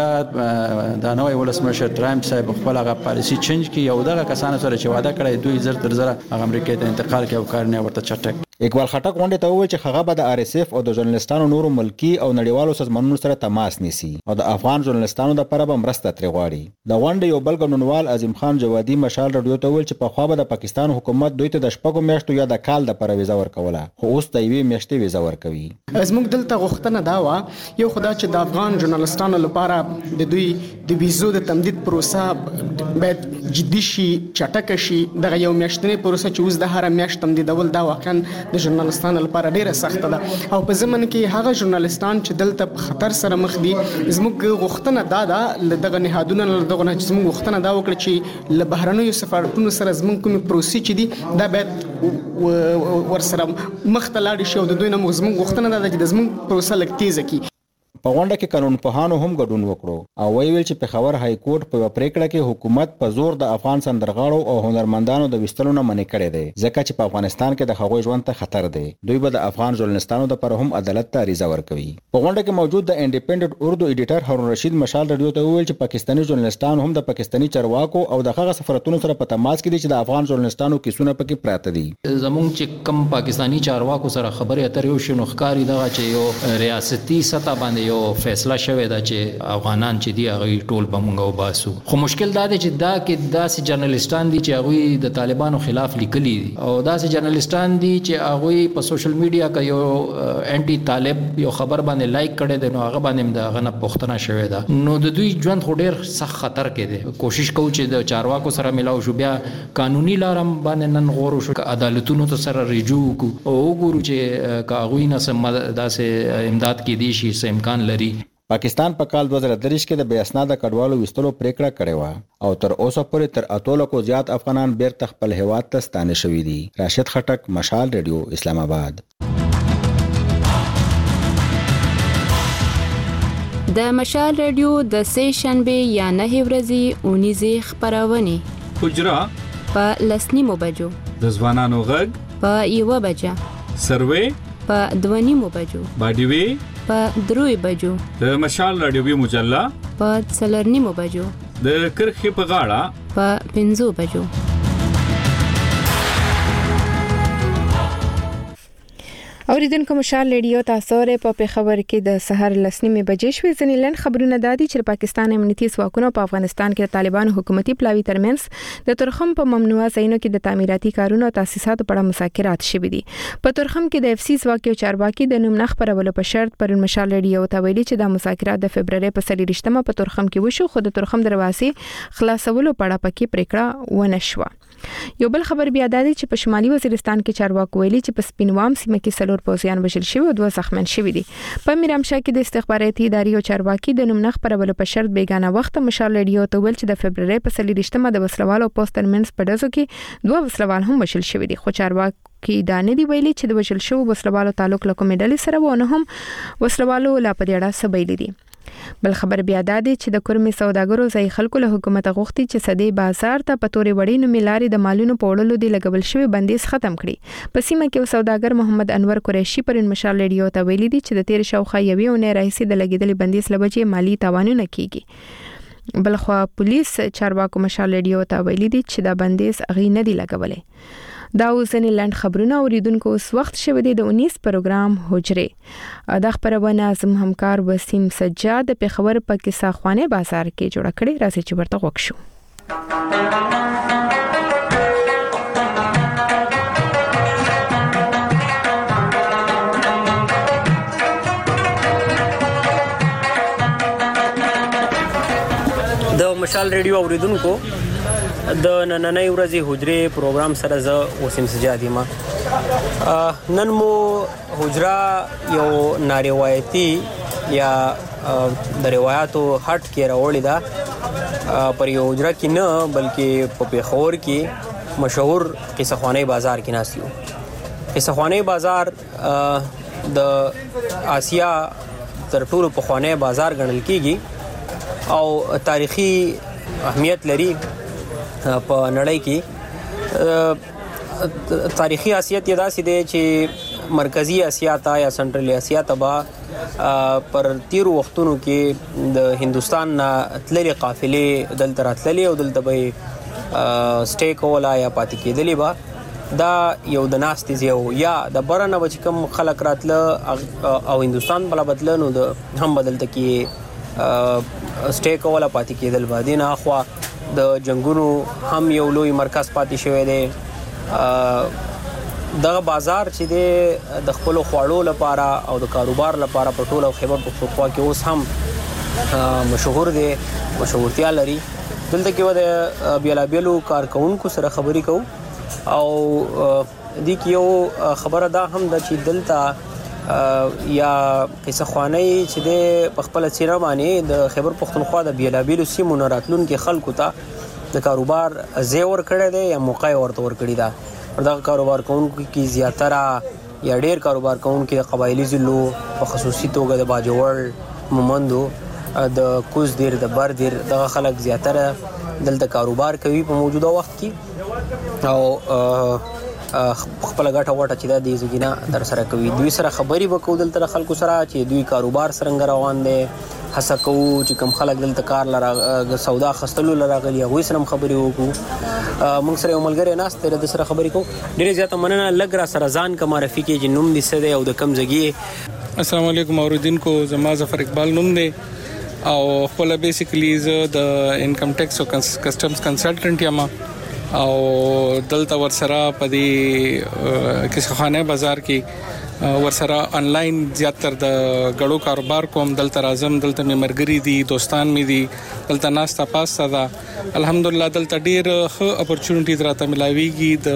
د نوی ولسمشر ټرمپ صاحب خپل هغه پالیسي چینج کړي او دغه کسانو سره چې وعده کړی دوی زر تر زره هغه امریکای ته انتقال کوي او کار نه ورته چټک. اقبال خټک غونډې ته وویل چې هغه به د آر اس اف او د ژورنالستانو نورو ملکی او نړیوالو سازمانونو سره تماس نیسي او د افغان ژورنالستانو لپاره به مرسته ترې غواړي. د غونډې یو بل ګډونوال عظیم خان جوادي مشال رادیو ته وویل چې پخوا به د پاکستان حکومت دوی ته د شپږو میاشتو یا د کال دپاره ویزه ورکوله خو اوس د یوې میاشتې ویزه ورکوي. زموږ دلته غوښتنه دا وه یو خو دا چې د افغان ژورنالستانو لپاره د دوی د ویزو د تمدید پروسه باید جدي شي، چټکه شي. دغه یو میاشتنۍ پروسه چې اوس د هره میاشت تمدیدول دا واقعا د ژورنالستانو لپاره ډیره سخته ده او په ضمن کې هغه ژورنالستان چې دلته په خطر سره مخ دي زموږ غوښتنه دا ده له دغه نهادونو له دغه نه چې زموږ غوښتنه دا وکړه چې له بهرنیو سفارتونو سره زموږ کومې پروسې چې دي دا باید ورسره مخ ته لاړ شي او د دوی نه زموږ غوښتنه دا ده چې د زموږ پروسه لږ تیزه کړي. په غونډه کې قانون پوهانو هم ګډون وکړو او ویل چې پېښور های کورټ په پریکړه کې حکومت په زور د افغان سندرغاړو او هنرمندانو د وستلو نه منع کړی دی ځکه چې په افغانستان کې د هغوی ژوند ته خطر دی. دوی به د افغان ژورنالستانو لپاره هم عدالت ته عریضه ورکوي. په غونډه کې موجود د انډیپندنت اردو ایډیټر هارون رشید مشال رادیو ته ویل چې پاکستانی ژورنالستان هم د پاکستانی چارواکو او د هغه سفارتونو سره په تماس کې دي چې د افغان ژورنالستانو کیسونه پکې پراته دي. زمونږ چې کم پاکستانی چارواکو سره خبرې اترې وشي نو ښکاري دغه چې یو ریاستي سطح باندې یو فیصله شوی دا چې افغانان چې دی هغه ټول به مونږ وباسو. خو مشکل دا دی چې دا کې داسې جرنالستان دي چې هغوی د طالبانو خلاف لیکلي دي او داسې جرنالستان دي چې هغوی په سوشل میډیا کې یو انټي طالب یو خبر باندې لایک کړی دی نو هغه باندې د هغه نه پوښتنه شوې ده. نو د دوی ژوند خو ډېر سخت خطر کې دی. کوشش کوو چې د چارواکو سره ملاو شو بیا قانوني لارم باندې نن غوړو شو عدالتونو ته سره رجوع وکړو او وګورو چې که هغوی نه څه داسې امداد کېدی شي څه امکان لري. پاکستان په کال دوه زره دېرش کې د بې اسناده کډوالو ویستلو پریکړه کړې وه او تر اوسه پورې تر اتو لکو زیات افغانان بیرته خپل هیواد ته ستانه شوي دي. راشد خټک، مشال ریډیو، اسلام آباد. د مشال ریډیو د سې شنبې یا نهه ورځې اونیزې خپرونې حجره په لسنیمو بجو، د ځوانانو غږ په یوه بجه، سروې په دوه نیمو بجو، باډیوي په دروي بجو، د مشال رادیوي مجله په څلور نیمو بجو، د کرخې په غاړه په پنځو بجو. اوریدونکو مشال ریډیو تاسو ر په خبر کې د سحر لسنیمه بجې شوې ځنې لن خبرونه دادي چې پاکستان امنیتي ځواکونو په افغانستان کې د طالبانو حکومتي پلاوی ترمنځ د ترخم په ممنوعه ځایونو کې د تعمیراتي کارونو او تاسیساتو په اړه مذاکرات شوې دي. په ترخم کې د اف سی ځواک او چارواکي د نوم نخ پرولو په شرط پر مشال ریډیو ته ویلي چې د مذاکرات د فبرवरी په څلورشتمه په ترخم کې وشو، خو د ترخم دروازې خلاصولو په اړه پکې پریکړه ونه شوه. یو بل خبر بیا دادي چې په شمالي وزیرستان کې چارواکو ویلي چې په سپینوام سیمه کې سلور پوځیان وژل شوي او دوه زخمیان شوي دي. په میرامشاه کې د استخباراتي ادارې او چارواکي د نوم نخ پرولو په شرط بیگانه وخت مشال ریډیو ته ویل چې د فبرवरी په څلورشتمه د وسلوالو پوسټ ترمنځ په دزو کې دوه وسلوال هم وژل شوي دي، خو چارواکي دا نه دی ویلي چې د وژل شوو وسلوالو تعلق له کومې ډلې سره و نه هم وسلوالو لا په دې اړه څه ویلي دي. بل خبر بیا دادي چې د کورمي سوداګرو ځای خلکو له حکومت غوښتي چې سدي بازار ته په تورې وړي نو ملاري د مالونو په وړلو دی لګول شوی بندیز ختم کړي. په سیمه کې سوداګر محمد انور قریشي پر مشال ریډیو ته ویلي دي چې د تیر شاوخه یوې اونۍ راځي د لګیدلې بندیز لبجې مالی تاوانونه کیږي. بلخوا پولیس چارواکو مشال ریډیو ته ویلي دي چې دا بندیز اغي نه دی لګولې. دا اوسنی لاند خبرونه اوریدونکو اوس وخت شوه دی د انیس پروګرام حجره. دا خبرونه زم همکار وسیم سجاد په خبر په کیسه خوانه بازار کې جوړ کړي، راځي چې ورته وښو. د مشال ریډیو اوریدونکو د نننۍ ورځې حجره پروګرام سره زه وسیم سجادی ما نن مو حجره یو ناروایتي یا د روایتو هټ کې راوړی دا پر یو حجره کې نه بلکې په پیښور کې مشهور قصه خوانی بازار کې ناسیو. قصه خوانی بازار د آسیا تر ټولو پخوانی بازار ګڼل کیږي او تاریخي اهمیت لري په نړۍ کې. تاریخي حیثیت یې داسې دی چې مرکزی اسیا ته یا سنټرل اسیا ته به پر تیرو وختونو کې د هندوستان نه تللې قافلې دلته راتللې او دلته به سټے کولا یا پاتې کېدلې به. دا یو د ناستې ځای یا د بره نه به چې کوم خلک راتله او هندوستان بله بدله نو د هم به دلته کې سټے کولا پاتې کېدل به. دې نه اخوا د جنگونو هم یو لوی مرکز پاتې شوی دی. دغه بازار چې دی د خپل خوړو لپاره او د کاروبار لپاره په ټول خیبر پختونخوا کې اوس هم مشهور دی، مشهورتیا لري. دلته کې د بیلابیلو کارکونکو سره خبرې کوو او دې کې یو خبره دا هم ده چې دلته یا قصه خوانی چې د خپل څیره باندې د خیبر پختونخوا د بیلابیلو سیمو نه راتلونکو خلکو ته د کاروبار ځای ورکړی دی یا موقع ورته ورکړی ده. دغه کاروبار کوونکو کې زیاتره یا ډیر کاروبار کوونکو د قبایلی ضلعو په خصوصي توګه د باجوړ، مومندو، د کوز دیر، د بر دیر دغه خلک زیاتره دلته کاروبار کوي په موجوده وخت کې او خپل غټه وټه چې د دې زګینا در سره کوي. دوی سره خبري وکړو دلته خلکو سره چې دوی کاروبار څنګه روان دي، هڅه کوو چې کوم خلک دلته کار لره سودا خستلو لراغلي هغه سره خبري وکړو. موږ سره ملګری ناس ته د سره خبري کوو. ډیره زیاته مننه. لګ را سره ځان کا معرفي کې جنوم دي سده او د کم زګي. السلام علیکم اوریدونکو، زما ظفر اقبال نوم دی او خپل بیسیکلی زه د انکم ټیکس او کسٹمز کنسلټنټ یم او دلته ورسره په دې کیسخانه بازار کې ورسره انلاین زیاتر د غړو کاروبار کوم. دلته راځم، دلته مې مرګري دي، دوستان مې دي، دلته ناستا پاستا ده. الحمدلله دلته ډیر ښه اپورچونټی راته ملاويږي د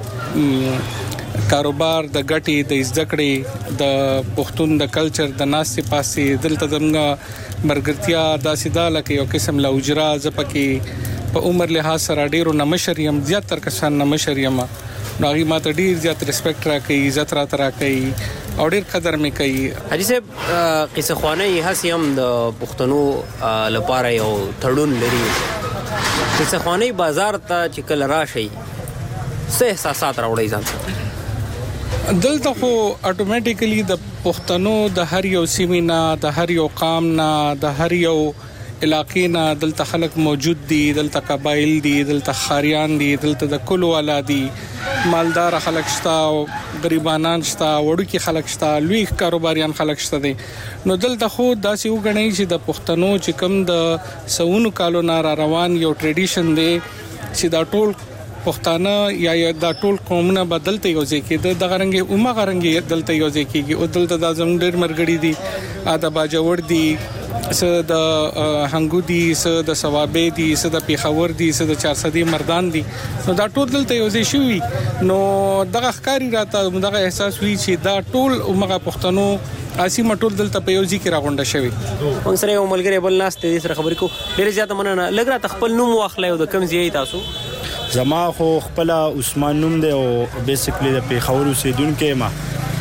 کاروبار، د ګټي، د زدکړې، د پښتون د کلچر، د ناسې پاسې. دلته زموږ مرګرتیا داسې ده لکه یو قسم لا اجرا زپکې په عمر لحاظ سره ډیرو نمشر یم، زیاتر کسان نمشر یم. نو هغه ماته ډیر زیات ریسپیکټ راکړي، عزت راته راکړي او ډیر قدر مې کوي. حاجی صاحب قصه خوانی هڅه هم د پښتنو لپاره یو تړون لري چې څخواني بازار ته چې کله راشي څه احساسات راوړي ځان سره؟ دلته خو اتوماتیکلی د پښتنو د هر یو سیمې نه، د هر یو قام نه، د هر یو علاقې نه دلته خلک موجود دي، دلته قبایل دي، دلته خاریان دي، دلته د کلو والا دي، مالدار خلک شته او غریبانان شته، وړوکی خلک شته، لوی کاروباریان خلک شته دي. نو دلته خو داسې وګڼئ چې د پښتنو چې کوم د سونو کالو نه را روان یو ټریډیشن دی چې دا ټول پښتانه یا دا ټول قومونه بدلته یو ځای کې د غرنګي اومه غرنګي دلته یو ځای کېږي او دلته د زموږ ډېر مرګړي دي، د باجوړ دي، څه د هنګو دي، څه د ثوابې دي، څه د پیښور دي، څه د چارسدي مردان دي. نو دا ټول دلته یو ځای شوي. نو دغه ښکاری راته دغه احساس وی چې دا ټول اومه پښتنو اسی مټول دلته په یو ځای کې راغونډه شوی. موږ سره یو ملګری بل ناس ته سره خبرې کو. ډېر زیاته مننه. لږ را خپل نوم واخلئ او د کوم ځای تاسو؟ زما خو خپل عثمان نوم دی او بیسیکلی د پیښور اوسیدونکی ما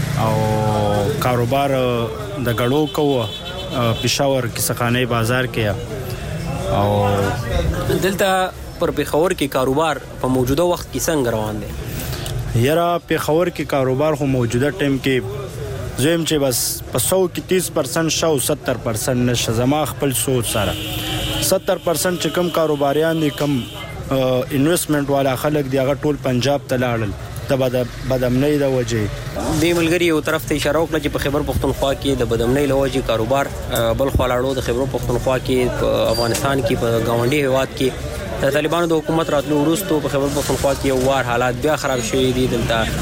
او کاروبار د غړو کوه پېښور کیسخانه بازار کې او دلته پر پیښور کې کاروبار په موجوده وخت کې څنګه روان دی؟ یاره پیښور کې کاروبار خو موجوده ټیم کې زم چې بس په سو کې تیس پرسنټ شو ستر پرسنټ نشه. زما خپل سوچ سره ستر پرسنټ چې کم کاروباریان دي، کم انویسټمنٹ والا خلک دی، هغه ټول پنجاب ته لاړل د بدامنۍ د وجې. دې ملګری یو طرف ته اشاره وکړه چې په خیبر پختونخوا کې د بدامنۍ له وجې کاروبار بل خوا لاړو. د خیبر پختونخوا کې په افغانستان کې په ګاونډي هیواد کې د طالبانو د حکومت راتلو وروسته په خیبر پختونخوا کې یو وار حالات بیا خراب شوي دي.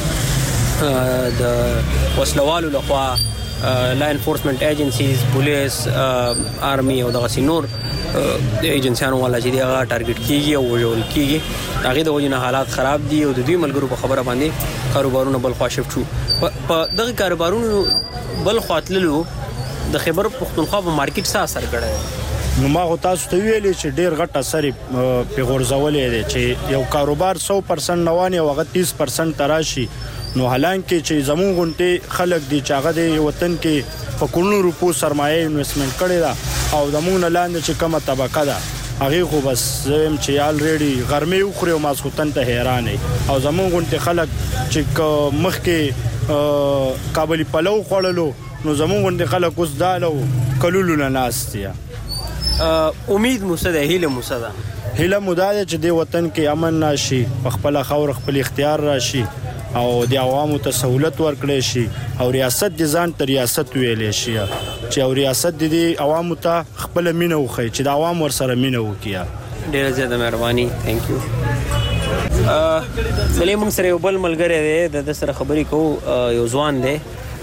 دلته د وسلوالو لخوا لا انفورسمنت ایجنسیز، پولیس، آرمی او دغه نور د ایجنسیانو والا چې دی هغه ټارګټ کیږي او وژل کیږي. هغه د وجې نه حالات خراب دي او د دوی ملګرو په خبره باندې کاروبارونه بل خوا شفت شو. په دغه کاروبارونو بل خوا تللو د خیبر پختونخوا په مارکیټ څه اثر کړی؟ نو ما غو تاسو ته ویلې چې ډیر غټ اثر په غورځولې دی چې یو کاروبار سو پرسنټ نوان او هغه تیس پرسنټ تراشي. نو حالانکه چې زمون غونټه خلک دي چې هغه د وطن کې په کورونو روپو سرمایه انویسټمنټ کړی دا او زمون لاندې چې کومه طبقه ده هغه خو بس زم چې الریډي غرمه وخوري او ماسختن ته حیران او زمون غونټه خلک چې مخکې کابلی پلو خوړلو نو زمون غونټه خلک اوس دالو کلولو نه ناستیا. امید موسده هیله موسده هیله موداده چې د وطن کې امن راشي، خپل خور خپل اختیار راشي او د عوامو ته سہولت ورکړي شي او ریاست د ځان ته ریاست ویلې شي چې او ریاست د عوامو ته خپل مینه وخی چې د عوام ور سره مینه وکیا. ډیره زیاته مهرباني. ثانک یو. سلام. موږ سره یو بل ملګری دی د سره خبرې کوو، یو ځوان دی.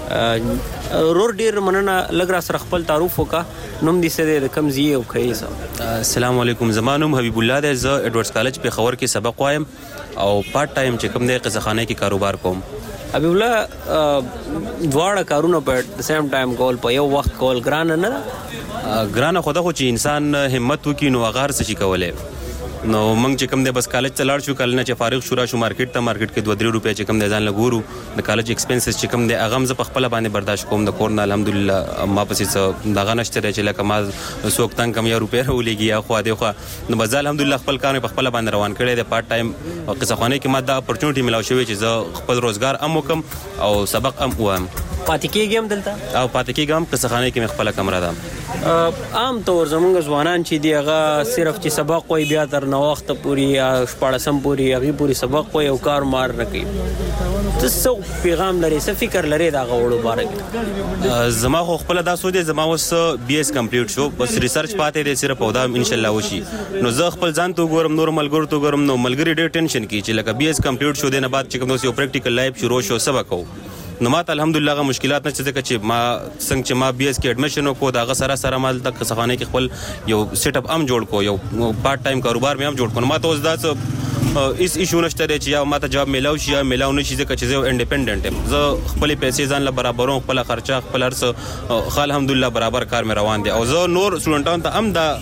رور ډیر مننه. لږ را سره خپل تعارف وکا. نوم دې څه دی، د کوم ځای او کیسه؟ السلام علیکم. زما نوم حبیب الله دی. زه ایډورډز کالج په خبر کې سبق وایم او پارت ټایم چې کوم دی قصخانه کې کاروبار کوم. حبیب الله، دواړه کارونه په د سیم ټایم کول په یو وخت کول ګران نه ده؟ ګران خو دا خو چې انسان همت وکړي نو هغه هر څه شي کولی. نو موږ چې کوم دی بس کالج ته لاړ شو، کله نه چې فارغ شو را شو مارکیټ ته. مارکیټ کې دوه درې روپۍ چې کوم دی ځان لګورو د کالج ایکسپنسز چې کوم دی هغه هم زه په خپله باندې برداشت کوم. د کور نه الحمدلله ما پسې څه دغه نشته دی چې لکه ما څوک تنګ کم یا روپۍ راولېږي یا خوا دې خوا. نو بس زه الحمدلله خپل کار مې په خپله باندې روان کړی دی. پارت ټایم قصهخوانۍ کې ما دا اپورچونټي ملاو شوې چې زه خپل روزګار هم وکړم او سبق هم ووایم. پاتې کېږي هم دلته او پاتې کېږم هم قصهخانۍ کې مې خپله کمره ده. عام طور زمونږ ځوانان چې دی هغه صرف چې سبق وایي بیا تر نوښته پورې یا شپاړسم پورې هغې پورې سبق وایي او کار مار نه کوي. ته څه پیغام لرې، څه فکر لرې د هغه وړو باره کې؟ زما خو خپله دا سوچ دی، زما اوس بي ایس کمپلیټ شو، بس ریسرچ پاتې دی صرف او دا انشاءالله وشي. نو زه خپل ځان ته وګورم، نور ملګرو ته وګورم. نو ملګري ډېر ټینشن کوي چې لکه بي ایس کمپلیټ شو دی نه بعد چې کوم اوس یو پریکټیکل لایف شروع شو سبق کوو. نو ما ته الحمدلله هغه مشکلات نشته ځکه چې ما څنګه چې ما بي ایس کې ایډمیشن وکړو د هغه سره سره ما دلته قصهخانۍ کې خپل یو سیټ اپ هم جوړ کړو، یو پارت ټایم کاروبار مې هم جوړ کړو. نو ما ته اوس دا څه هیڅ ایشو نشته دی چې یا ما ته جواب میلاو شي یا میلاو نه شي ځکه چې زه یو انډیپینډنټ یم. زه خپلې پیسې ځان له برابروم، خپله خرچه خپل هر څه ښه الحمدلله برابر کار مې روان دی. او زه نور سټوډنټانو ته هم دا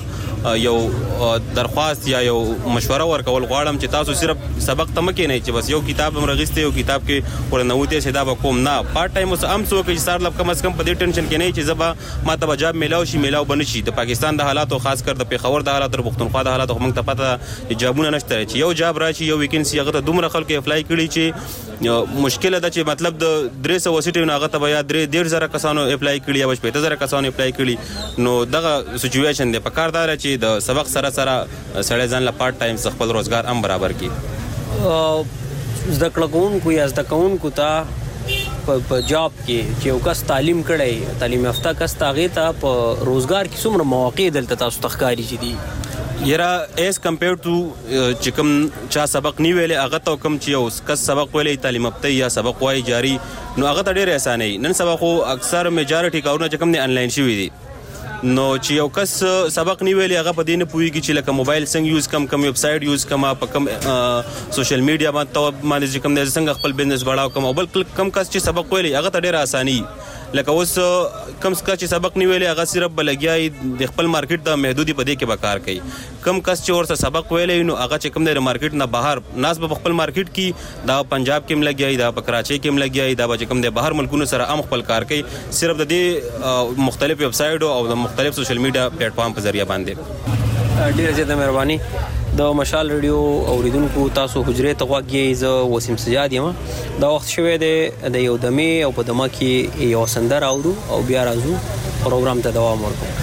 یو درخواست یا یو مشوره ورکول غواړم چې تاسو صرف سبق ته مکه نه چې بس یو کتاب هم رغسته یو کتاب کې ورنوته سیدا به کوم نه پارت ټایم اوس هم څوک چې سار لب کم از کم په دې ټینشن کې نه چې زبا ما ته جاب میلاو شي میلاو بنشي د پاکستان د حالاتو خاص کر د پیښور د حالاتو پښتونخوا د حالاتو موږ ته پته جابونه نشته چې یو جاب راشي یو ویکنسي هغه ته دومره خلکو اپلای کړي چې مشکل ده چې مطلب د درې سوه سیټونو هغه ته بیا درې ډېر زره کسانو اپلای کړي یا شپېته زره کسانو اپلای کړي نو دغه سچویشن دی په کار دا چې د سبق سره سره سړی ځان له پارت ټایم خپل روزګار هم برابر کړي زده کړه کوونکو یا زده کوونکو ته په جاب کې چې یو کس تعلیم کړی تعلیم یافته کس ته هغې ته په روزګار کې څومره مواقع دلته تاسو ته ښکاري چې دي یرا ایز کمپیر ټو چې کوم چا سبق نی ویلې هغه ته کوم چې یو کس سبق ویلې تعلیم یافته یا سبق وایي جاری نو هغه ته ډېر اسانه نن سبا خو اکثر میجارټي کارونه چې کوم دي انلاین شوي دي نو چې یو کس سبق نی ویلې هغه په دې نه پوهېږي چې لکه موبایل څنګه یوز کم کم ویب سایټ یوز کم په کم سوشل میډیا باندې باندې چې کوم دی څنګه خپل بزنس بڑھاو کم او بل کم کس چې سبق ویلې هغه ته ډېره اساني لکه اوس کم کس چې سبق نی ویلې هغه صرف بلګیا د خپل مارکیټ د محدودي په دې کې به کار کوي کم کس چې ورته سبق ویلې نو هغه چې کوم دی مارکیټ نه بهر ناس به خپل مارکیټ کې دا پنجاب کې هم لګیای دا په کراچۍ کې هم لګیای دا چې کوم دی بهر ملکونو سره هم خپل کار کوي صرف د دې مختلف ویب سایټ او د مختلف سوشل میډیا پلیټ فارم په ذریعہ باندې ډیره زیاته مهرباني د مشال ریډیو اوریدونکو تاسو حجرې ته غوږ یې زه وسیم سجاد یم دا وخت شوی دی د یو دمې او په دمه کې یو سندره اورو او بیا راځو پروګرام ته دوام ورکوو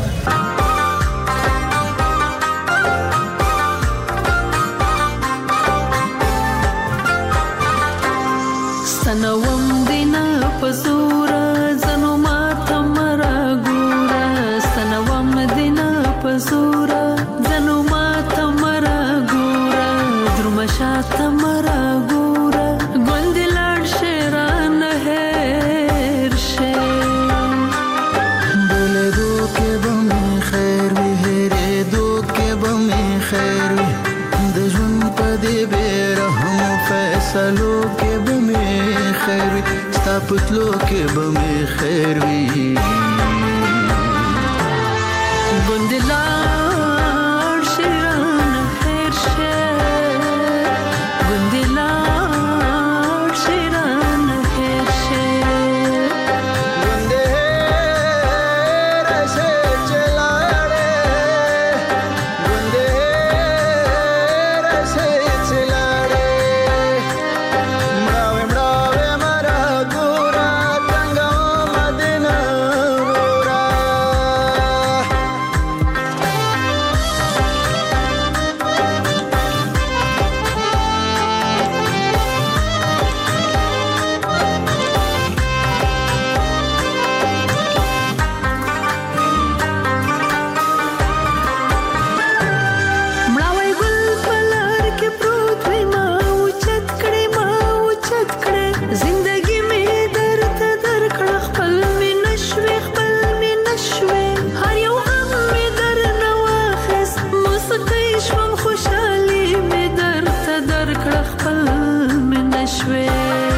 سنوم دینا پزورا زنو ماتا مرا گورا سنوم دینا پزورا زنو ماتا مرا گورا درمشاتا مرا گورا گندلار شیران هیر شیر بولے دو کے بمی خیر وی ہیرے دو کے بمی خیر وی دجون پدی بے رحم فیصلو کے بمی خیر وی ستا پتلو کے بمی خیر وی گندلار شیران خیر شیر گندلار شیران خیر شیر گندے رسے چلاڑے گندے رسے چلاڑے مڑاوے مڑاوے مرا گورا تنگا مدینہ گورا مړاوی ګل پلار کې پروت وي ما اوچت کړې ما اوچت کړې زندګي مې درته درکړه خپل مې نشوې خپل مې نشوې هر یو غم مې درنه واخیست موسیقۍ شوم خوشحالي مې درته درکړه خپل مې نشوې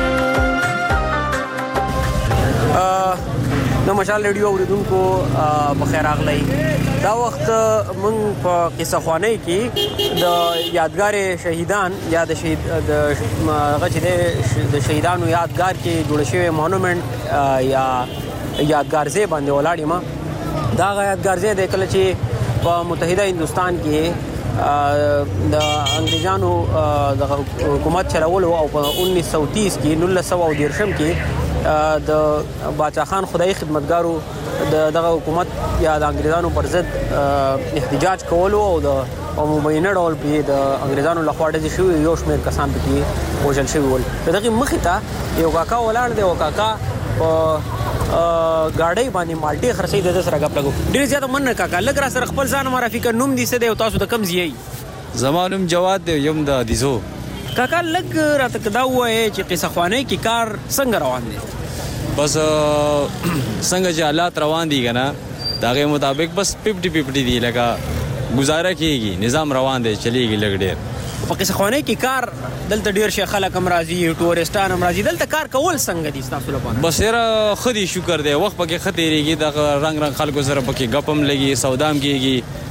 د مشال ریډیو اوریدونکو بخیر راغلی دا وخت موږ په قصه خوانۍ کې د یادګار شهیدان یا د شهید د هغه چې دی د شهیدانو یادګار کې جوړ شوی مونومنټ یا یادګار ځای باندې ولاړ یم دا هغه یادګار ځای دی کله چې په متحده هندوستان کې د انګریزانو د حکومت چلولو او په انیس سو تیس کې نولس سوه او دېرشم کې د باچا خان خدای خدمتګارو د دغه حکومت یا د انګریزانو پر ضد احتجاج کولو او د او مبینه ډول په د انګریزانو لخوا ډزې شوي یو شمېر کسان پکې وژل شوي ول د دغې مخې ته یو کاکا ولاړ دی او کاکا په ګاډۍ باندې مالټې خرڅوي د ده سره ګپ لګو ډېر زیاته مننه کاکا لږ را سره خپل ځان معرفي کړه نوم دې څه دی او تاسو د کوم ځای یئ زما نوم جواد دی یم د دیزو کاکا لږ راته دا ووایې چې قصه خوانۍ کې کار څنګه روان دی بس څنګه چې حالات روان دي که نه د هغې مطابق بس ففټي ففټي دي لکه گزاره کېږي نظام روان دی چلیږي لږ ډېر په قصه خوانۍ کې کار دلته ډېر شي خلک هم راځي ټورسټان هم راځي دلته کار کول څنګه دي ستاسو لپاره بس یاره ښه دي شکر دی وخت پکې ښه تېرېږي دغه رنګ رنګ خلکو سره پکې ګپ هم لګي سودا هم کېږي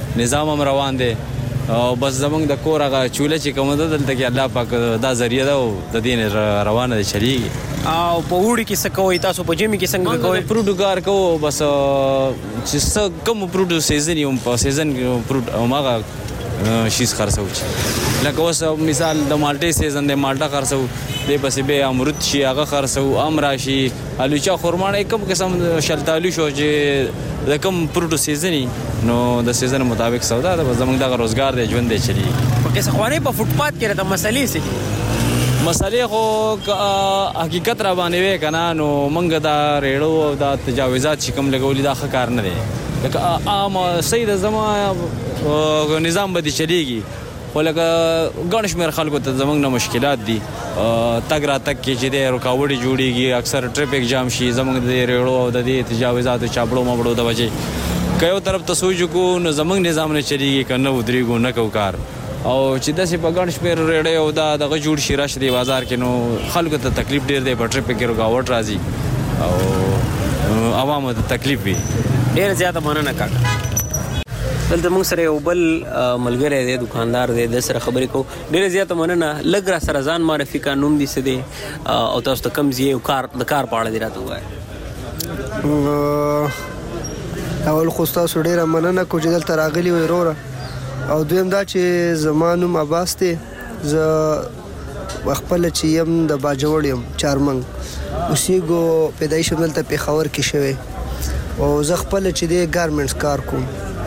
نظام هم روان دی او بس زمونږ د کور هغه چوله چې کومه ده دلته کې الله پاک دا ذریعہ ده او د دې روانه ده چلیږي. او په وړي کې څه کوئ تاسو په ژمي کې څنګه کوئ؟ فروټو کار کوو بس چې څه کوم فروټو سیزن یو په سیزن فروټ هماغه شیز خرڅوو چې لکه اوس مثال د مالټې سیزن دی مالټه خرڅوو دې پسې بیا امرود شي هغه خرڅوو ام راشي الوچا خرماڼی کوم قسم شلتالو شو چې د کوم فروټو سیزن نو د سیزن مطابق سودا ده زموږ دغه روزګار دی ژوند دی چلیږي. په کیسه خوانې په فوټپات کې د مسلې څه مسلې خو حقیقت را باندې وې که نه نو موږ دا ریړو او دا تجاوزات چې کوم لګولي دا ښه کار نه دی لکه عام صحیح د زما نظام به دې چلیږي خو لکه ګڼ شمېر خلکو ته زموږ نه مشکلات دي تګ راتګ کې چې دی رکاوټې جوړېږي اکثر ټریفک جام شي زموږ د ریړو او د دې تجاوزاتو چاپړو مبړو د وجې که یو طرف ته سوچ وکړو نو زموږ نظام نه چلیږي که نه ودرېږو نه کوو کار او چې داسې په ګڼ شمېر ریړۍ او دا دغه جوړ شي راشي دی بازار کې نو خلکو ته تکلیف ډېر دی په ټریفک کې رکاوټ راځي او عوامو ته تکلیف وي. ډېره زیاته مننه کاکا. دلته موږ سره یو بل ملګری دی دکاندار دی د سره خبرې کوو. ډېره زیاته مننه. لږ را سره ځان معرفي کا نوم دې څه دی او تاسو ته کوم ځای کار د کار په اړه دې راته ووایه. اول خو ستاسو ډېره مننه کوم چې دلته راغلي وئ وروره او دویم دا چې زما نوم عباس دی زه خپله چې یم د باجوړ یم چارمنګ اوسېږو پیدایش هم دلته پېښور کې شوی او زه خپله چې دی ګارمنټس کار کوم.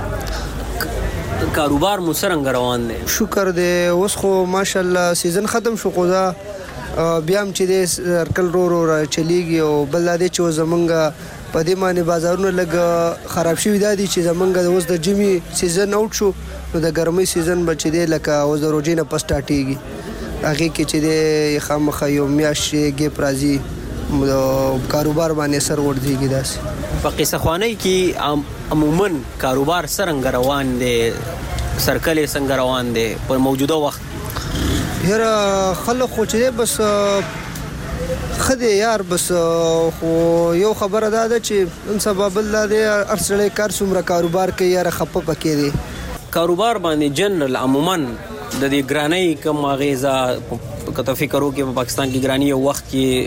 کاروبار مو څرنګه روان دی؟ شکر دی اوس خو ماشاءالله سیزن ختم شو خو دا بیا هم چې دی سرکل رو رو را چلیږي او بل دا دی چې اوس زمونږ په دې باندې بازارونه لږ خراب شوي دا دي چې زمونږ اوس د ژمي سیزن اوټ شو نو د ګرمۍ سیزن به چې دی لکه اوس د روژې نه پس سټارټېږي هغې کې چې دی خامخا یو میاشت ګیپ راځي د کاروبار باندې سر ورځېږي داسې. په قصه خوانۍ کې عموما کاروبار څرنګه روان دی سرکل یې څنګه روان دی په موجوده وخت؟ یاره خلک خو چې دی بس ښه دی یار بس خو یو خبره دا ده چې نن سبا بل دا دی هر سړی کار څومره کاروبار کوي یاره خفه پکې دی. کاروبار باندې جنرال عموما د دې ګرانۍ کوم اغېزه که ته فکر وکړې په پاکستان کې ګراني یو وخت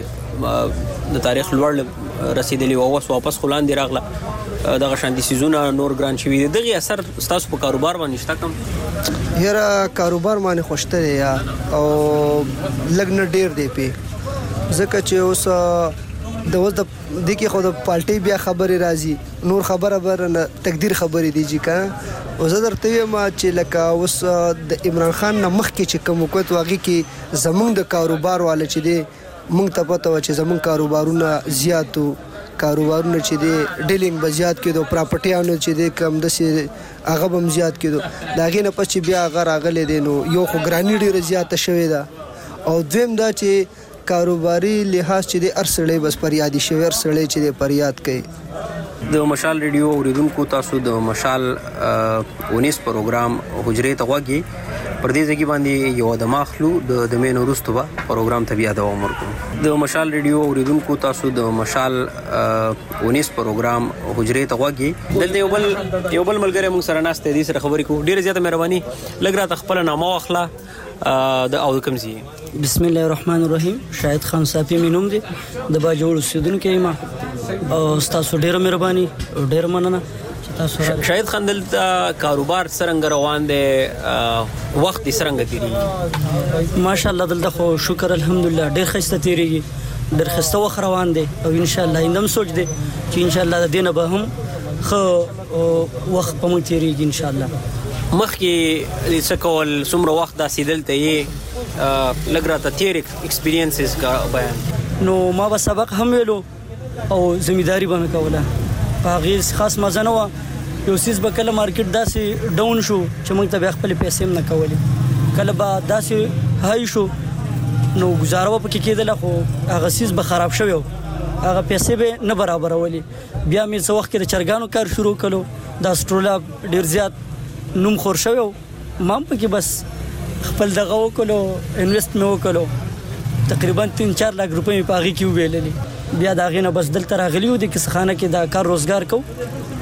کې د تاریخ لوړ رسېدلي وه اوس واپس خو لاندې راغله دغه شانتي څیزونه نور ګران شوي دي دغې اثر ستاسو په کاروبار باندې شته کوم؟ یاره کاروبار باندې خو شته دی یا او لږ نه ډېر دی پې ځکه چې اوس د اوس د دې کې خو د پالټۍ بیا خبرې راځي نور خبره بر نه تقدیر خبرې دي چې که او زه درته وایم چې لکه اوس د عمران خان نه مخکې چې کوم وکړت هغې کې زموږ د کاروبار والا چې دی موږ ته پته وه چې زموږ کاروبارونه زیات وو کاروبارونه چې دی ډیلینګ به زیات کېدو پراپرټیانو چې دی کم داسې هغه به هم زیات کېدو د هغې نه پس چې بیا هغه راغلی دی نو یو خو ګراني ډېره زیاته شوې ده او دویم دا چې کاروباري لحاظ چې دی هر سړی بس فریادي شوی هر سړی چې دی فریاد کوي. د مشال ریډیو اوریدونکو تاسو د مشال اونیس پروګرام حجرې ته غوږ یې پر دې ځای باندې یو دمه اخلو د دمې نه وروسته به پروګرام ته بیا دوام ورکړو. د مشال ریډیو اوریدونکو تاسو د مشال اونیس پروګرام حجرې ته غوږ یې دلته یو بل یو بل ملګری موږ سره ناست دی دې سره خبرې کوو. ډېره زیاته مهرباني لږ راته خپله نامه واخله د او د کوم ځای؟ بسم الله الرحمن الرحیم. شاهد خان صافي مې نوم دی د باجوړ اوسېدونکی یم او ستاسو ډېره مهرباني ډېره مننه چې تاسو. شاهد خان دلته کاروبار څرنګه روان دی وخت یې څرنګه تېرېږي؟ ماشاءالله دلته خو شکر الحمدلله ډېر ښایسته تېرېږي ډېر ښایسته وخت روان دی او انشاءالله آینده هم سوچ دی چې انشاءالله د دې نه به هم ښه وخت په موږ تېرېږي انشاءالله. مخکې څه کول څومره وخت داسې دلته یې لږ راته تېر ایکسپیرینسز کا بیان؟ نو ما به سبق هم ویلو او زمینداری به مې کوله په هغې خاص مزه نه وه. یو څیز به کله مارکیټ داسې ډاون شو چې موږ ته بیا خپلې پیسې هم نه کولې کله به داسې های شو نو ګزاره به پکې کېدله خو هغه څیز به خراب شوی و هغه پیسې به نه برابرولې. بیا مې څه وخت کې د چرګانو کار شروع کړو دا سټرولاب ډېر زیات نوم خور شوی و ما هم پکې بس خپل دغه وکړو انویسټ مې وکړو تقریبا تین چار لاک روپۍ مې په هغې کې وبیللې. بیا د هغې نه بس دلته راغلي وو د کیسهخانه کې دا کار روزګار کوو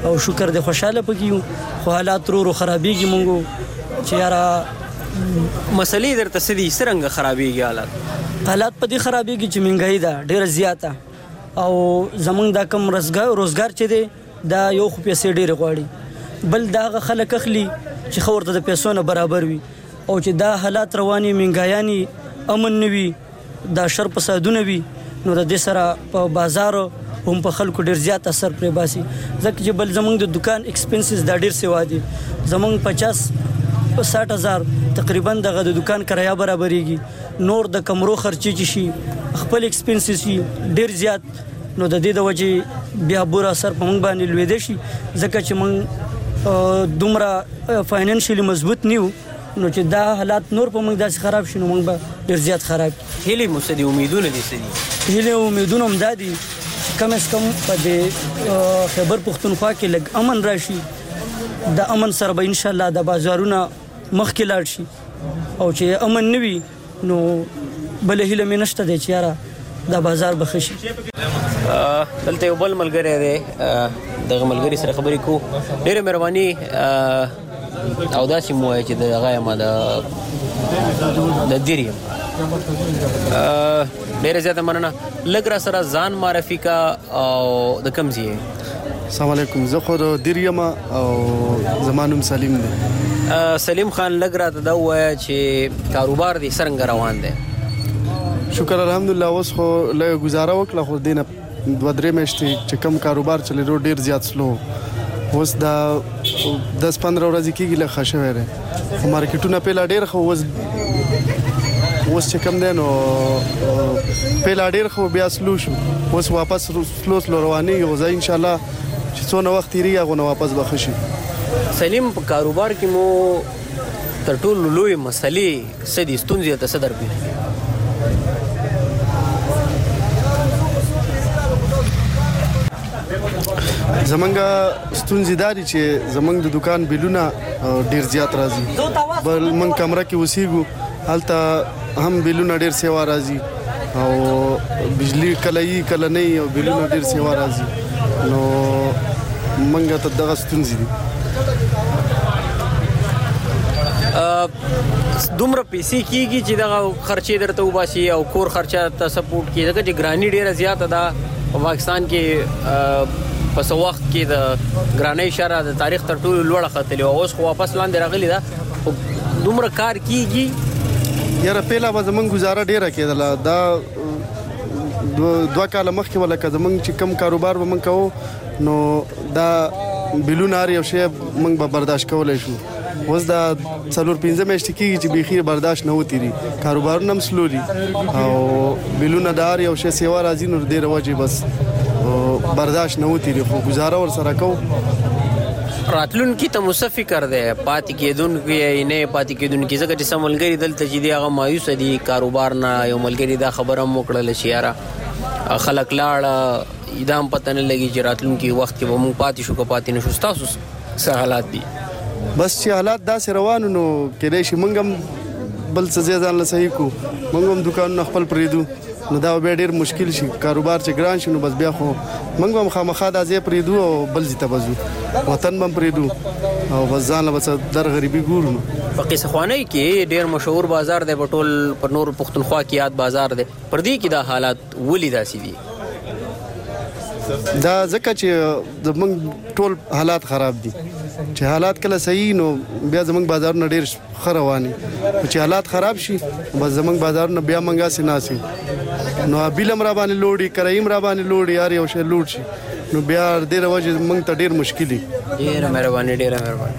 او شکر دې خوشاله پکې یو خو حالات ورو ورو خرابېږي مونږ چې یاره مسلې درته څه دي څرنګه خرابېږي حالات حالات په دې خرابېږي چې مهنګایي ده ډېره زیاته او زمونږ دا کم روزګار روزګار چې دی دا یو خو پیسې ډېرې غواړي بل دا هغه خلک اخلي چې ښه ورته د پیسو نه برابر وي او چې دا حالات رواني مهنګایانې امن نه وي دا شر فسادونه وي نو د دې سره په بازار هم په خلکو ډېر زیات اثر پرې باسي ځکه چې بل زمونږ د دکان ایکسپنسز دا ډېر سوا دي زمونږ پچاس ساठ هزار تقریبا دغه د دکان کرایه برابرېږي نور د کمرو خرچې چې شي خپل ایکسپنسز شي ډېر زیات نو د دې د وجې بیا بور اثر په موږ باندې لوېدی شي ځکه چې موږ دومره فاینانشلی مضبوط نه یو نو چې دا حالات نور په موږ داسې خراب شي نو موږ به ډېر زیات خراب هیلې مو څه دي امیدونه دي څه دي هیلې او امیدونه هم دا دي چې کم از کم په دې خیبر پښتونخوا کې لږ امن راشي د امن سره به انشاءالله د بازارونه مخکې لاړ شي او چې امن نه وي نو بله هیله مې نشته دی چې یاره دا بازار به ښه شي دلته یو بل ملګری دی دغه ملګري سره خبرې کوو ډېره مهرباني او داسې مو وایي چې دغه یم د دیر یم ډېره زیاته مننه لږ را سره ځان معرفي کا او د کوم ځای السلام علیکم زه خو د دیر یم او زما نوم سلیم دی سلیم خان لږ راته دا ووایه چې کاروبار دې څرنګه روان دی شکر الحمدلله اوس خو لږ ګزاره وکړه خو دې نه دوه درې میاشتې چې کم کاروبار چلېدو ډېر زیات سلو اوس دا دس پندره ورځې کېږي لږ ښه شوی دی خو مارکیټونه پهله ډېر ښه اوس اوس چې کم دی نو پهله ډېر ښه بیا سلو شو اوس واپس سلو سلو روانېږي خو زه انشاءالله چې څونه وخت تېرېږي هغونه واپس به ښه شي سلیم په کاروبار کې مو تر ټولو لویې مسلې څه دي ستونزې ته څه درپېښېږي زمونږ ستونزې دا دي چې زمونږ د دکان بیلونه ډېر زیات راځي بل موږ کمره کې اوسېږو هلته هم بیلونه ډېر سیوا راځي او بجلی کله یي کله نه یي او بیلونه ډېر سیوا راځي نو موږ ته دغه ستونزې دي دومره پیسې کېږي چې دغه خرچې درته وباسي او کور خرچه ته سپورټ کړي ځکه چې ګراني ډېره زیاته ده په پاکستان کې په څه وخت کې د ګرانۍ شرح د تاریخ تر ټولو لوړه ختلې وه اوس خو واپس لاندې راغلې ده دومره کار کېږي یاره پهله به زمونږ ګزاره ډېره کېدله دا دوه کاله مخکې به لکه زمونږ چې کم کاروبار به موږ کوو نو دا بیلونه هر یو شی موږ به برداشت کولی شو اوس دا څلور پنځه میاشتې کېږي چې بیخي برداشت نه وتېري کاروبارونه هم سلو دي او بیلونه د هر یو شی سیوا راځي نو ډېره وجې بس برداشت نه وتېري خو ګزاره ورسره کوو راتلونکي ته مو څه فکر دی پاتې کېدونکي یا نه پاتې کېدونکي ځکه چې څه ملګري دلته چې دي هغه مایوسه دي کاروبار نه یو ملګري دا خبره هم وکړله چې یاره خلک لاړه دا هم پته نه لګي چې راتلونکي وخت کې به موږ پاتې شو که پاتې نه شو ستاسو څه حالات دي بس چې حالات داسې روانو نو کېدای شي موږ هم بل څه ځای ځان له صحیح کړو موږ هم دوکانونه خپل پرېږدو نو دا بیا ډېر مشکل شي کاروبار چې ګران شي نو بس بیا خو موږ به هم خامخا دا ځای پرېږدو او بل ځای ته به ځو وطن به هم پرېږدو او بس ځان له به څه در غریبي ګورو نو په قیصه خوانۍ کې ډېر مشهور بازار دی په ټول په نور پښتونخوا کې یاد بازار دی پر دې کې دا حالات ولې داسې دي دا ځکه چې زموږ ټول حالات خراب دي چې حالات کله صحیح نو بیا زموږ بازارونه ډېر ښه روان دي چې حالات خراب شي بس زموږ بازارونه بیا منګاسې ناسي نو بیل هم را باندې لوړي کرایي هم را باندې لوړي هر یو شی لوړ شي نو بیا ډېره وجې موږ ته ډېر مشکل دي ډېره مهرباني ډېره مهرباني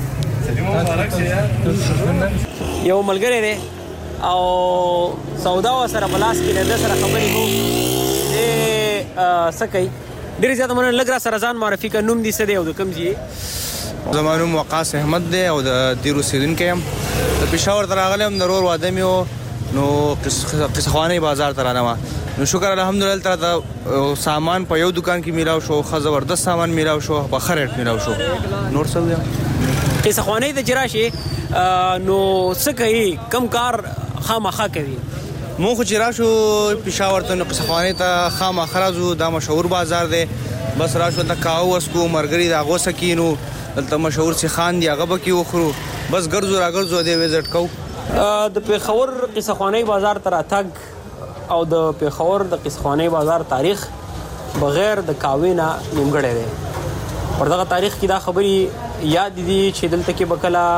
یو ملګری دی او سودا ورسره په لاس کې دی ده سره خبرې کوو دی څه کوي ډېرې زیاته مننه لږ را سره ځان معرفي کړه نوم دې څه دی او د کوم ځای زما نوم وقاص احمد دی او د دیر اوسېدونکی یم د پېښور ته راغلی یم د ورور واده مې و نو قیصه خوانۍ بازار ته رانه وه نو شکر الحمدلله دلته راته سامان په یو دکان کې میلاو شو ښه زبردست سامان میلاو شو په ښه ریټ میلاو شو نور څه ویم قیصه خوانۍ ته چې راشې نو څه کوي کم کار خامخا کوي مونږ خو چې راشو پېښور ته نو قیصه خوانۍ ته خامخا راځو دا مشهور بازار دی بس راشو ته کاو وسکو مرګري دا غوسه کینو دلته مشهور سي خان دی هغه به کې وخرو بس ګرځو راګرځو دی وزټ کو د پیښور قصه خوانی بازار تر اتګ او د پیښور د قصه خوانی بازار تاریخ بغیر د کاوینا نیمګړی دی پر دغه تاریخ کې دا خبري یاد دي چې دلته کې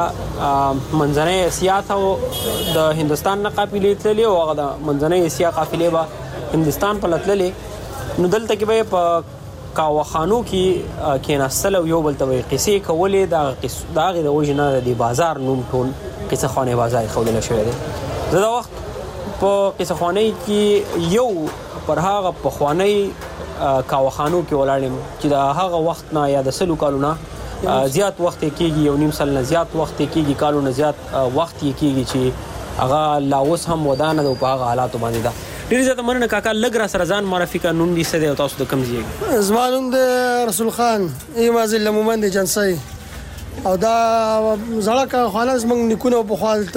بکلا منځنۍ اسیا ته د هندستان نه قافلې تللې او هغه د منځنۍ اسیا قافلې به هندستان په لتللې نو دلته کې به په کاوخانو کې کېناستل او یو بل ته قصې کولې د هغې د وجې نه د بازار نوم ټول قصه خوانی بازار ښودلی شوی دی زه دا وخت په قصه خوانی کې یو پر هغه پخوانی کاوخانو کې ولاړ یم چې د هغه وخت نه یا د سلو کالو نه زیات وخت یې کېږي یو نیم سل نه زیات وخت یې کېږي کالو نه زیات وخت یې کېږي چې هغه لا اوس هم ودانه ده او په هغه حالاتو باندې ده ډېر زیاته مننه کاکا لږ را سره ځان معرفي کړه نوم دې څه دی او تاسو د کوم ځای یې زما نوم دی رسول خان یم ضلع مومند جنسۍ او دا زړه کارخانه زموږ نیکونه پخوا دلته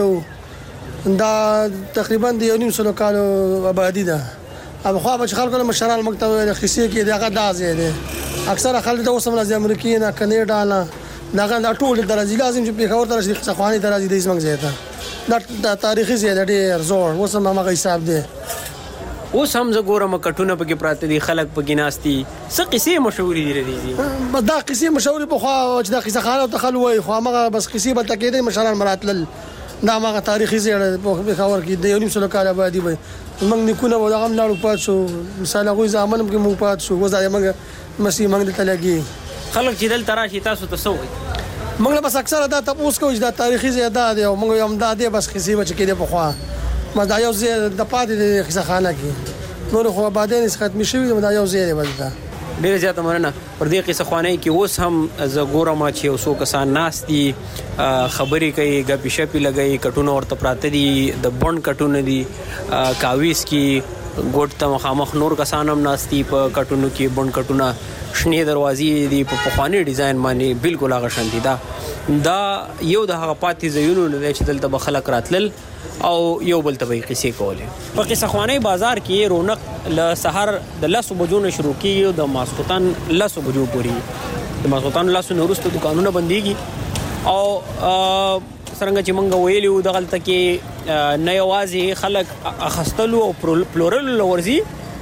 وو دا تقریبا د یو نیم سلو کالو آبادي ده پخوا به چې خلکو له مشران موږ ته ویل قصې کې د هغه دا ځای دی اکثره خلک د اوس هم راځي امریکې نه کنیډا نه د هغه دا ټول د راځي لازم چې پېښور ته راشي قصه خواني ته راشي د زموږ ځای ته دا تاریخي ځای دی ډېر زوړ اوس هم هماغه حساب دی اوس هم زه ګورم کټونه پکې پراته دي خلک پکې ناستي څه قصې مشهورې دي ردي دا قصې مشهورې پخوا چې دا قصه خانه ته خل وایي خو هماغه بس قصې به تکېدې مشران مراتلل دا هماغه تاریخي ځای دی په پېښور کې د یو نیم سلو کاله آبادي به موږ نیکونه به دغه هم لاړو پات شو مثال هغوی زامن هم کې موږ پات شو اوس دا موږ مسیح موږ دلته لګي خلک چې دلته راشي تاسو ته څه وایي موږ بس اکثره دا تپوس کوو چې دا تاریخي ځای دا دی او موږ هم دا دی بس قصې به چې کېدې پخوا بس دا یو ځای د پاتې دی قصه خانه کې نور خو آبادۍ نس ختمې شوي دا یو ځای دی بس دا ډېره زیاته مننه پر دې قصه خوانی کې اوس هم زه ګورم چې یو څو کسان ناست دي خبرې کوي ګپې شپې لګوي کټونه ورته پراته دي د بڼ کټونه دي کاویس کې ګوټ ته مخامخ نور کسان هم ناست دي په کټونو کې بڼ کټونه شنې دروازې دي په پخواني ډیزاین باندې بالکل هغه شان دي دا دا یو د هغه پاتې ځایونو نه دی چې دلته به خلک راتلل او یو بل ته به یې قصې کولې په قصه خوانی بازار کې رونق له سهار د لسو بجو نه شروع کېږي او د ماسخوتن لسو بجو پورې د ماسخوتن لسو نه وروسته دوکانونه بندېږي او څرنګه چې موږ ویلي وو دغلته کې نه یوازې خلک اخیستلو او پلورلو له ورځي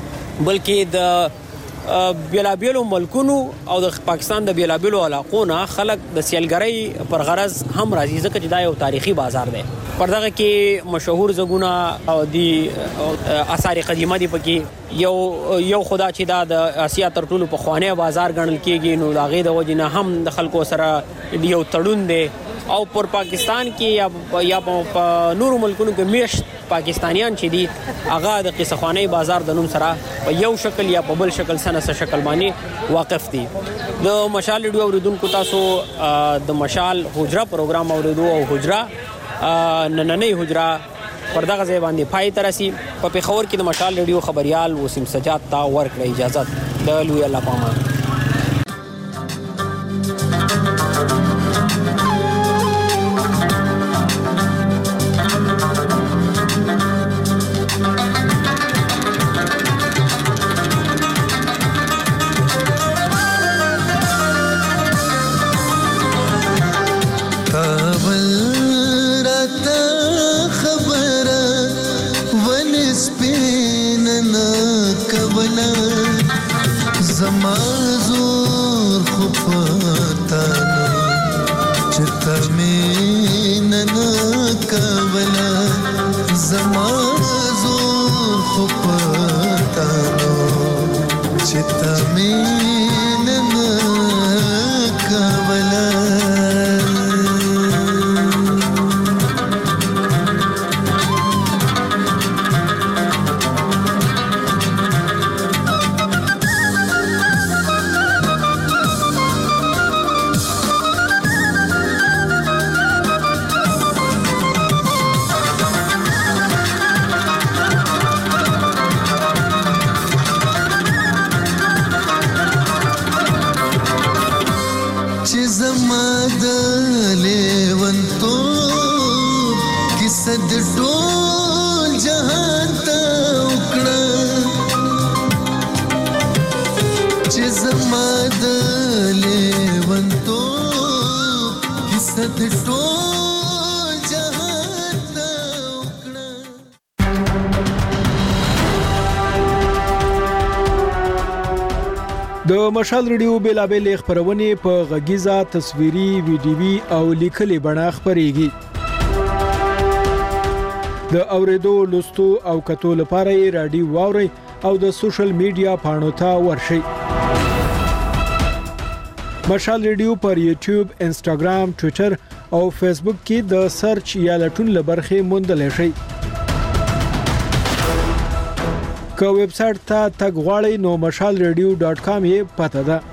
بلکې د بیلابیلو ملکونو او د پاکستان د بیلابیلو علاقو نه خلک د سیلګرۍ پر غرض هم راځي ځکه چې دا یو تاریخي بازار دی پر دغه کې مشهور ځایونه او د آثار قدیمه دي پکې یو یو خدا چې دا د اسیا تر ټولو پخوانی بازار ګڼل کېږي نو د هغې د وجې نه هم د خلکو سره یو تړون دی او پر پاکستان کې یا په نورو ملکونو کې میشت پاکستانیان چې دي هغه د قصه خوانی بازار د نوم سره په یو شکل یا په بل شکل سره سره شکل باندې واقف دي د مشال ریډیو اوریدونکو تاسو د مشال حجره پروګرام اوریدو او حجره نننۍ حجره پر دغه ځای باندې پای ته رسي په پېښور کې د مشال ریډیو خبریال وسیم سجاد ته ورکړه اجازت د لوی الله پامان Cause زما د لیونتو کیسه د ټول جهان ته وکړه. د مشال ریډیو بیلابېل خبرونه په غږیزه تصویري ویډیوي او لیکلي بڼه خبريږي. د اوریدو لوستو او کتو لپاره یې رادیو واوري او د سوشل میډیا پاڼو ته ورشئ. مشال ریډیو پر یوټیوب، انسټاګرام، ټوئیټر او فیسبوک کې د سرچ یا لټون لبرخې موندلی شئ. که ویب سټ ته تګ غواړئ نو مشال ریډیو ډاټ کام یې پته ده.